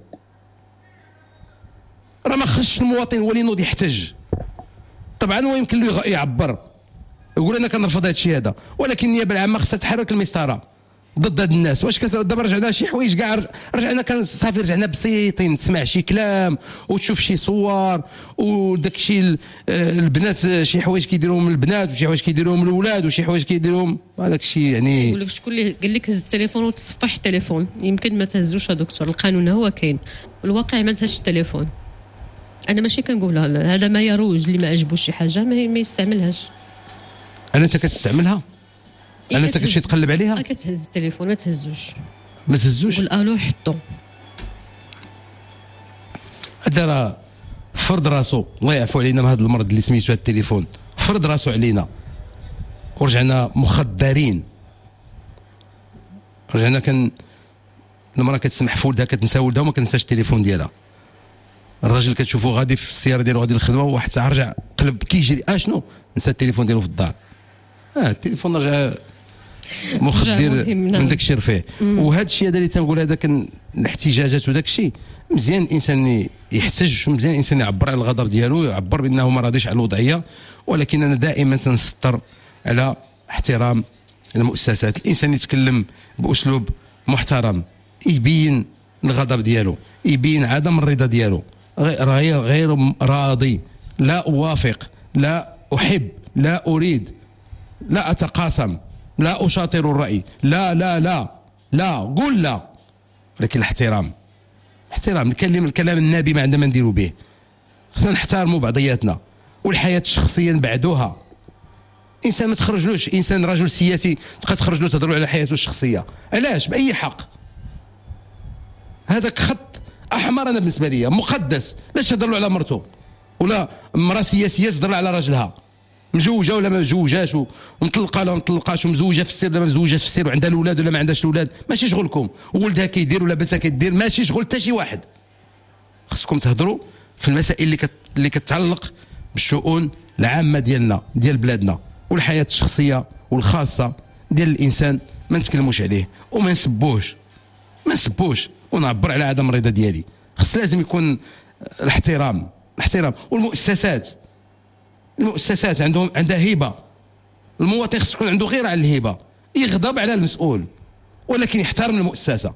راه ما خصش المواطن هو اللي ينوض يحتج. طبعا هو يمكن له يعبر يقول انا كنرفض هذا الشيء هذا، ولكن النيابه العامه خصها تحرك المسطره ضد هاد الناس. واش دابا رجعنا شي حوايج كاع، رجعنا كان صافي، رجعنا بسيطين، تسمع شي كلام وتشوف شي صور وداك الشيء البنات شي حوايج كيديروهم البنات وشي حوايج كيديروهم الاولاد وشي حوايج كيديروهم هذاك الشيء. يعني يقول لك شكون اللي قال لك هز التليفون وتصفح التليفون؟ يمكن ما تهزوش يا دكتور، القانون هو كاين، الواقع ما تهزش التليفون. انا ماشي كنقول هذا ما يروج، اللي ما عجبوش شي حاجه ما يستعملهاش. انت كتستعملها؟ انت كتمشي تقلب عليها؟ كتهز التليفون، ما تهزوش قول الو حطو. هذا راه فرض راسو، الله يعفو علينا من هذا المرض اللي سميتو التليفون، فرض راسو علينا ورجعنا مخدرين. رجعنا المراه كتسمح في ولدها، كتنسى ولدها وما كتنساش التليفون ديالها. الراجل كتشوفو غادي في السياره ديالو غادي للخدمه وواحد ساعه رجع قلب كيجري شنو نسى التليفون ديالو في الدار. التليفون رجع مخدر من داك الشيء رفيع. وهذا الشيء هذا اللي تنقول هذا كان الاحتجاجات وداك الشيء مزيان الانسان يحتج، مزيان الانسان يعبر على الغضب ديالو، يعبر بانه ما راضيش على الوضعيه، ولكن انا دائما تنسطر على احترام المؤسسات. الانسان يتكلم باسلوب محترم، يبين الغضب ديالو، يبين عدم الرضا ديالو، غير راضي، لا اوافق، لا احب، لا اريد، لا اتقاسم، لا اشاطر الراي، لا لا لا لا، قول لا، ولكن الاحترام، نكلم الكلام النابي ما عندنا ما نديروا به. خصنا نحترموا بعضياتنا، والحياه الشخصيه نبعدوها. انسان ما تخرجلوش، انسان رجل سياسي تبقى تخرج له تهضروا على حياته الشخصيه، علاش؟ باي حق؟ هذاك خط احمر انا بالنسبه لي مقدس. لاش تهضر له على مرته ولا امراه سياسيه تهضر له على راجلها، مزوجه ولا ما مزوجاش، ومطلقه ولا ما مطلقاش، ومزوجه في السر ولا ما مزوجاش في السر، وعندها الاولاد ولا ما عندهاش الاولاد، ماشي شغلكم. وولدها كيدير ولا بنتها كدير، ماشي شغل حتى شي واحد. خصكم تهضروا في المسائل اللي كتعلق بالشؤون العامه ديالنا، ديال بلادنا، والحياه الشخصيه والخاصه ديال الانسان ما نتكلموش عليه وما نسبوش، ونعبر على عدم الرضا ديالي. خص لازم يكون الاحترام. والمؤسسات عندها هيبه. المواطن خص يكون عنده غير على الهيبه، يغضب على المسؤول ولكن يحترم المؤسسه.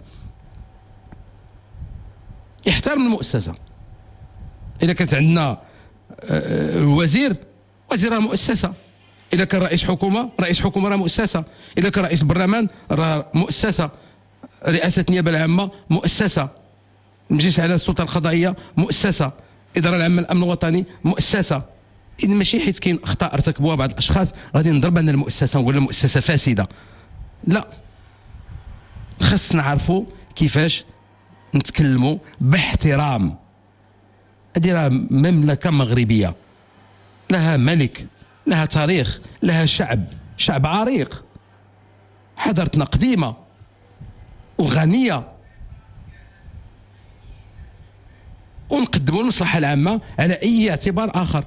اذا كانت عندنا وزير راه مؤسسه، اذا كان رئيس حكومه راه مؤسسه، اذا كان رئيس برلمان راه مؤسسه، رئاسه النيابه العامه مؤسسه، المجلس على السلطه القضائيه مؤسسه، اداره العامه الامن الوطني مؤسسه. إذا ماشي حيت كاين اخطاء ارتكبوها بعض الاشخاص غادي نضرب ان المؤسسه ونقول المؤسسه فاسده. لا، خاصنا نعرفوا كيفاش نتكلموا باحترام. هذه راه مملكه مغربيه لها ملك، لها تاريخ، لها شعب عريق، حضارتنا قديمه وغنيه، ونقدموا المصلحه العامه على اي اعتبار اخر.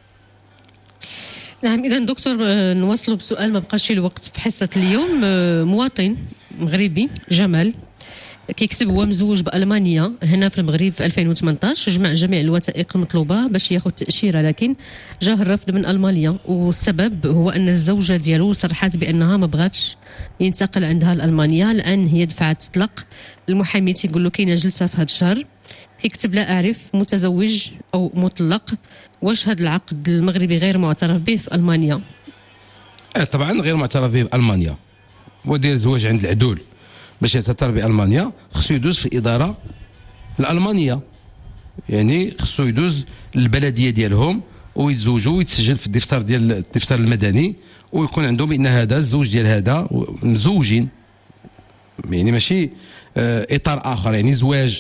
نعم. إذا دكتور نواصلوا بسؤال ما بقاش الوقت في حصة اليوم. مواطن مغربي جمال كيكتب هو مزوج بألمانيا هنا في المغرب في 2018، جمع جميع الوثائق المطلوبة باش ياخذ تأشيرة، لكن جاه الرفض من ألمانيا، والسبب هو أن الزوجة ديالو صرحت بأنها ما بغاتش ينتقل عندها لألمانيا لأن هي دفعت تطلق. المحامي تيقول له كاينه جلسة في هذا الشهر، كيكتب لا أعرف متزوج أو مطلق، واش هذا العقد المغربي غير معترف به في ألمانيا؟ طبعا غير معترف به في ألمانيا، ودير زواج عند العدول باش يتعترف بألمانيا خصو يدوز في الإدارة الألمانية، يعني خصو يدوز البلدية ديالهم ويتزوجوا ويتسجل في الدفتر ديال الدفتر المدني، ويكون عندهم بأن هذا الزوج ديال هذا مزوجين، يعني ماشي إطار آخر، يعني زواج.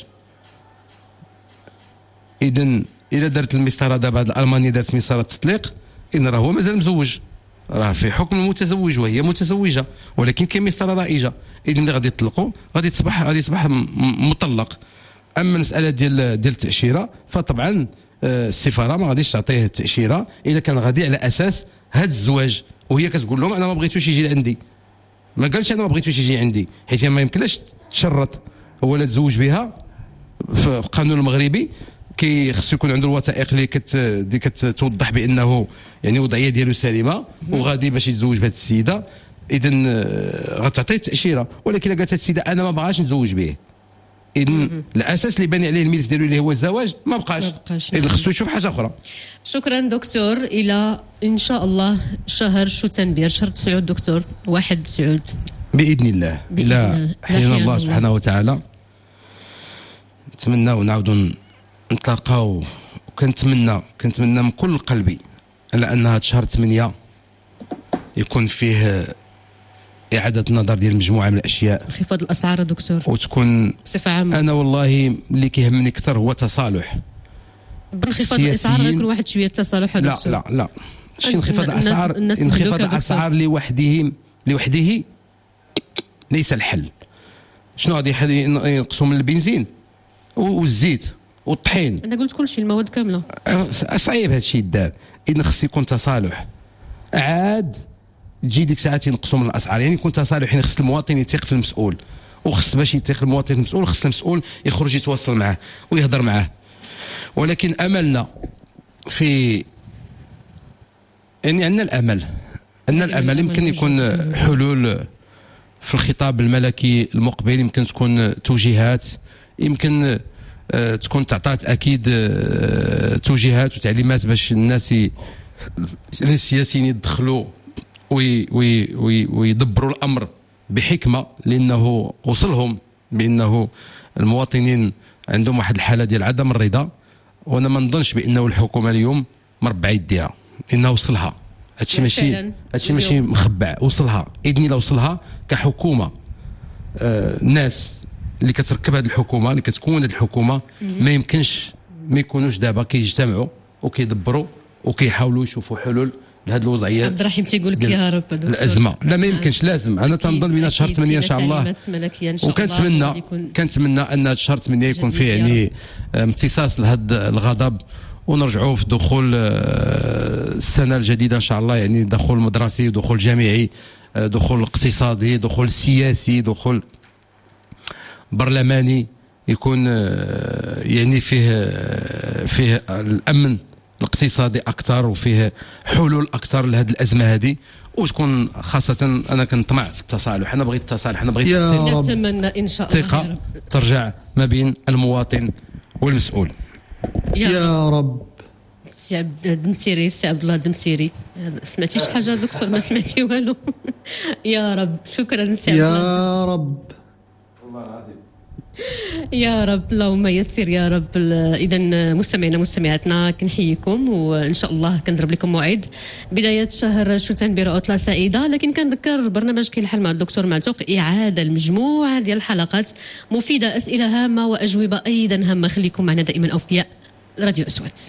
إذا درت المسطرة دابا هاد الألمانية دارت مسطرة تطليق، إن راه هو مازال مزوج، راه في حكم المتزوج وهي متزوجة، ولكن كاين مسطرة رائجة. إذا ملي غادي يطلقوا غادي تصبح مطلق. أما المسألة ديال التأشيرة فطبعا السفارة ما غاديش تعطيه التأشيرة إلا كان غادي على أساس هاد الزواج، وهي كتقول لهم أنا ما بغيتوش يجي عندي. ما قالش أنا ما بغيتوش يجي عندي، حيت ما يمكنلاش تشرط هو لا تزوج بها في القانون المغربي. خصو يكون عنده الوثائق اللي كتوضح بانه يعني وضعيه ديالو سليمه وغادي باش يتزوج بهذه السيده. اذا غتعطيه التاشيره، ولكن الا قالت السيده انا ما بغاش نتزوج به، اذا الاساس اللي باني عليه الملف ديالو اللي هو الزواج ما بقاش. اذا خصو يشوف حاجه اخرى. شكرا دكتور. الى ان شاء الله شهر شو تنبير شهر 9 دكتور 1/9 باذن الله. الى حين الله سبحانه وتعالى نتمنى ونعاودوا نتلاقاو، وكنتمنى من كل قلبي على ان هذا شهر 8 يكون فيه اعاده النظر ديال مجموعه من الاشياء، انخفاض الاسعار دكتور، وتكون بصفه عامه. انا والله اللي كيهمني اكثر هو تصالح. انخفاض الاسعار غيكون واحد شويه تصالح دكتور. لا شي انخفاض الاسعار، انخفاض الاسعار لوحده ليس الحل. شنو غادي ينقصوا من البنزين والزيت والطحين؟ انا قلت كل شيء، المواد كامله. صعيب هذا الشيء يدار. اذا خص يكون تصالح، عاد تجي ديك ساعات ينقصوا من الاسعار، يعني يكون تصالح، يعني خص المواطن يثيق في المسؤول، وخص باش يثيق المواطن في المسؤول خص المسؤول يخرج يتواصل معه ويهضر معه. ولكن املنا في يعني عندنا الامل يمكن يكون حلول في الخطاب الملكي المقبل، يمكن تكون توجيهات، يمكن تكون تعطات اكيد توجيهات وتعليمات باش الناس السياسيين يدخلوا ويدبروا الامر بحكمه، لانه وصلهم بانه المواطنين عندهم واحد الحاله ديال عدم الرضا. وانا ما نظنش بانه الحكومه اليوم مربع يديها، انه وصلها هادشي ماشي مخبع، وصلها. اذن لو وصلها كحكومه، الناس اللي كتركب هذه الحكومه اللي كتكون هذه الحكومه ما يمكنش ما يكونوش دابا كيجتمعوا وكيدبروا وكيحاولوا يشوفوا حلول لهذه الوضعيه. عبد الرحيم تيقول لك يا رب الازمه. لا ما يمكنش، لازم. انا تنظن بين شهر 8 ان شاء الله، وكنتمنى ان شهر 8 يكون فيه يعني امتصاص لهذا الغضب، ونرجعوا في دخول السنه الجديده ان شاء الله، يعني دخول مدرسي، دخول جامعي، دخول اقتصادي، دخول سياسي، دخول برلماني، يكون يعني فيه الامن الاقتصادي اكثر، وفيه حلول اكثر لهذه الازمه هذه، وتكون خاصه انا كنطمع في التصالح. انا بغيت التصالح، انا بغيت نتمنى ان شاء الله ثقه ترجع ما بين المواطن والمسؤول. يا رب. سي عبد الدمسيري، سي عبد الله الدمسيري، سمعتي شي حاجه دكتور؟ ما سمعتي والو. يا رب. شكرا سي عبد الله. يا رب. يا رب اللهم يسر يا رب. اذا مستمعينا مستمعاتنا كنحييكم وان شاء الله كنضرب لكم موعد بدايه شهر شتنبر عطله سعيده. لكن كنذكر برنامج كاين الحل مع الدكتور معتوق اعاده المجموعه ديال الحلقات مفيده، اسئله هامه واجوبه ايضا هامه. خليكم معنا دائما اوفياء. راديو أصوات.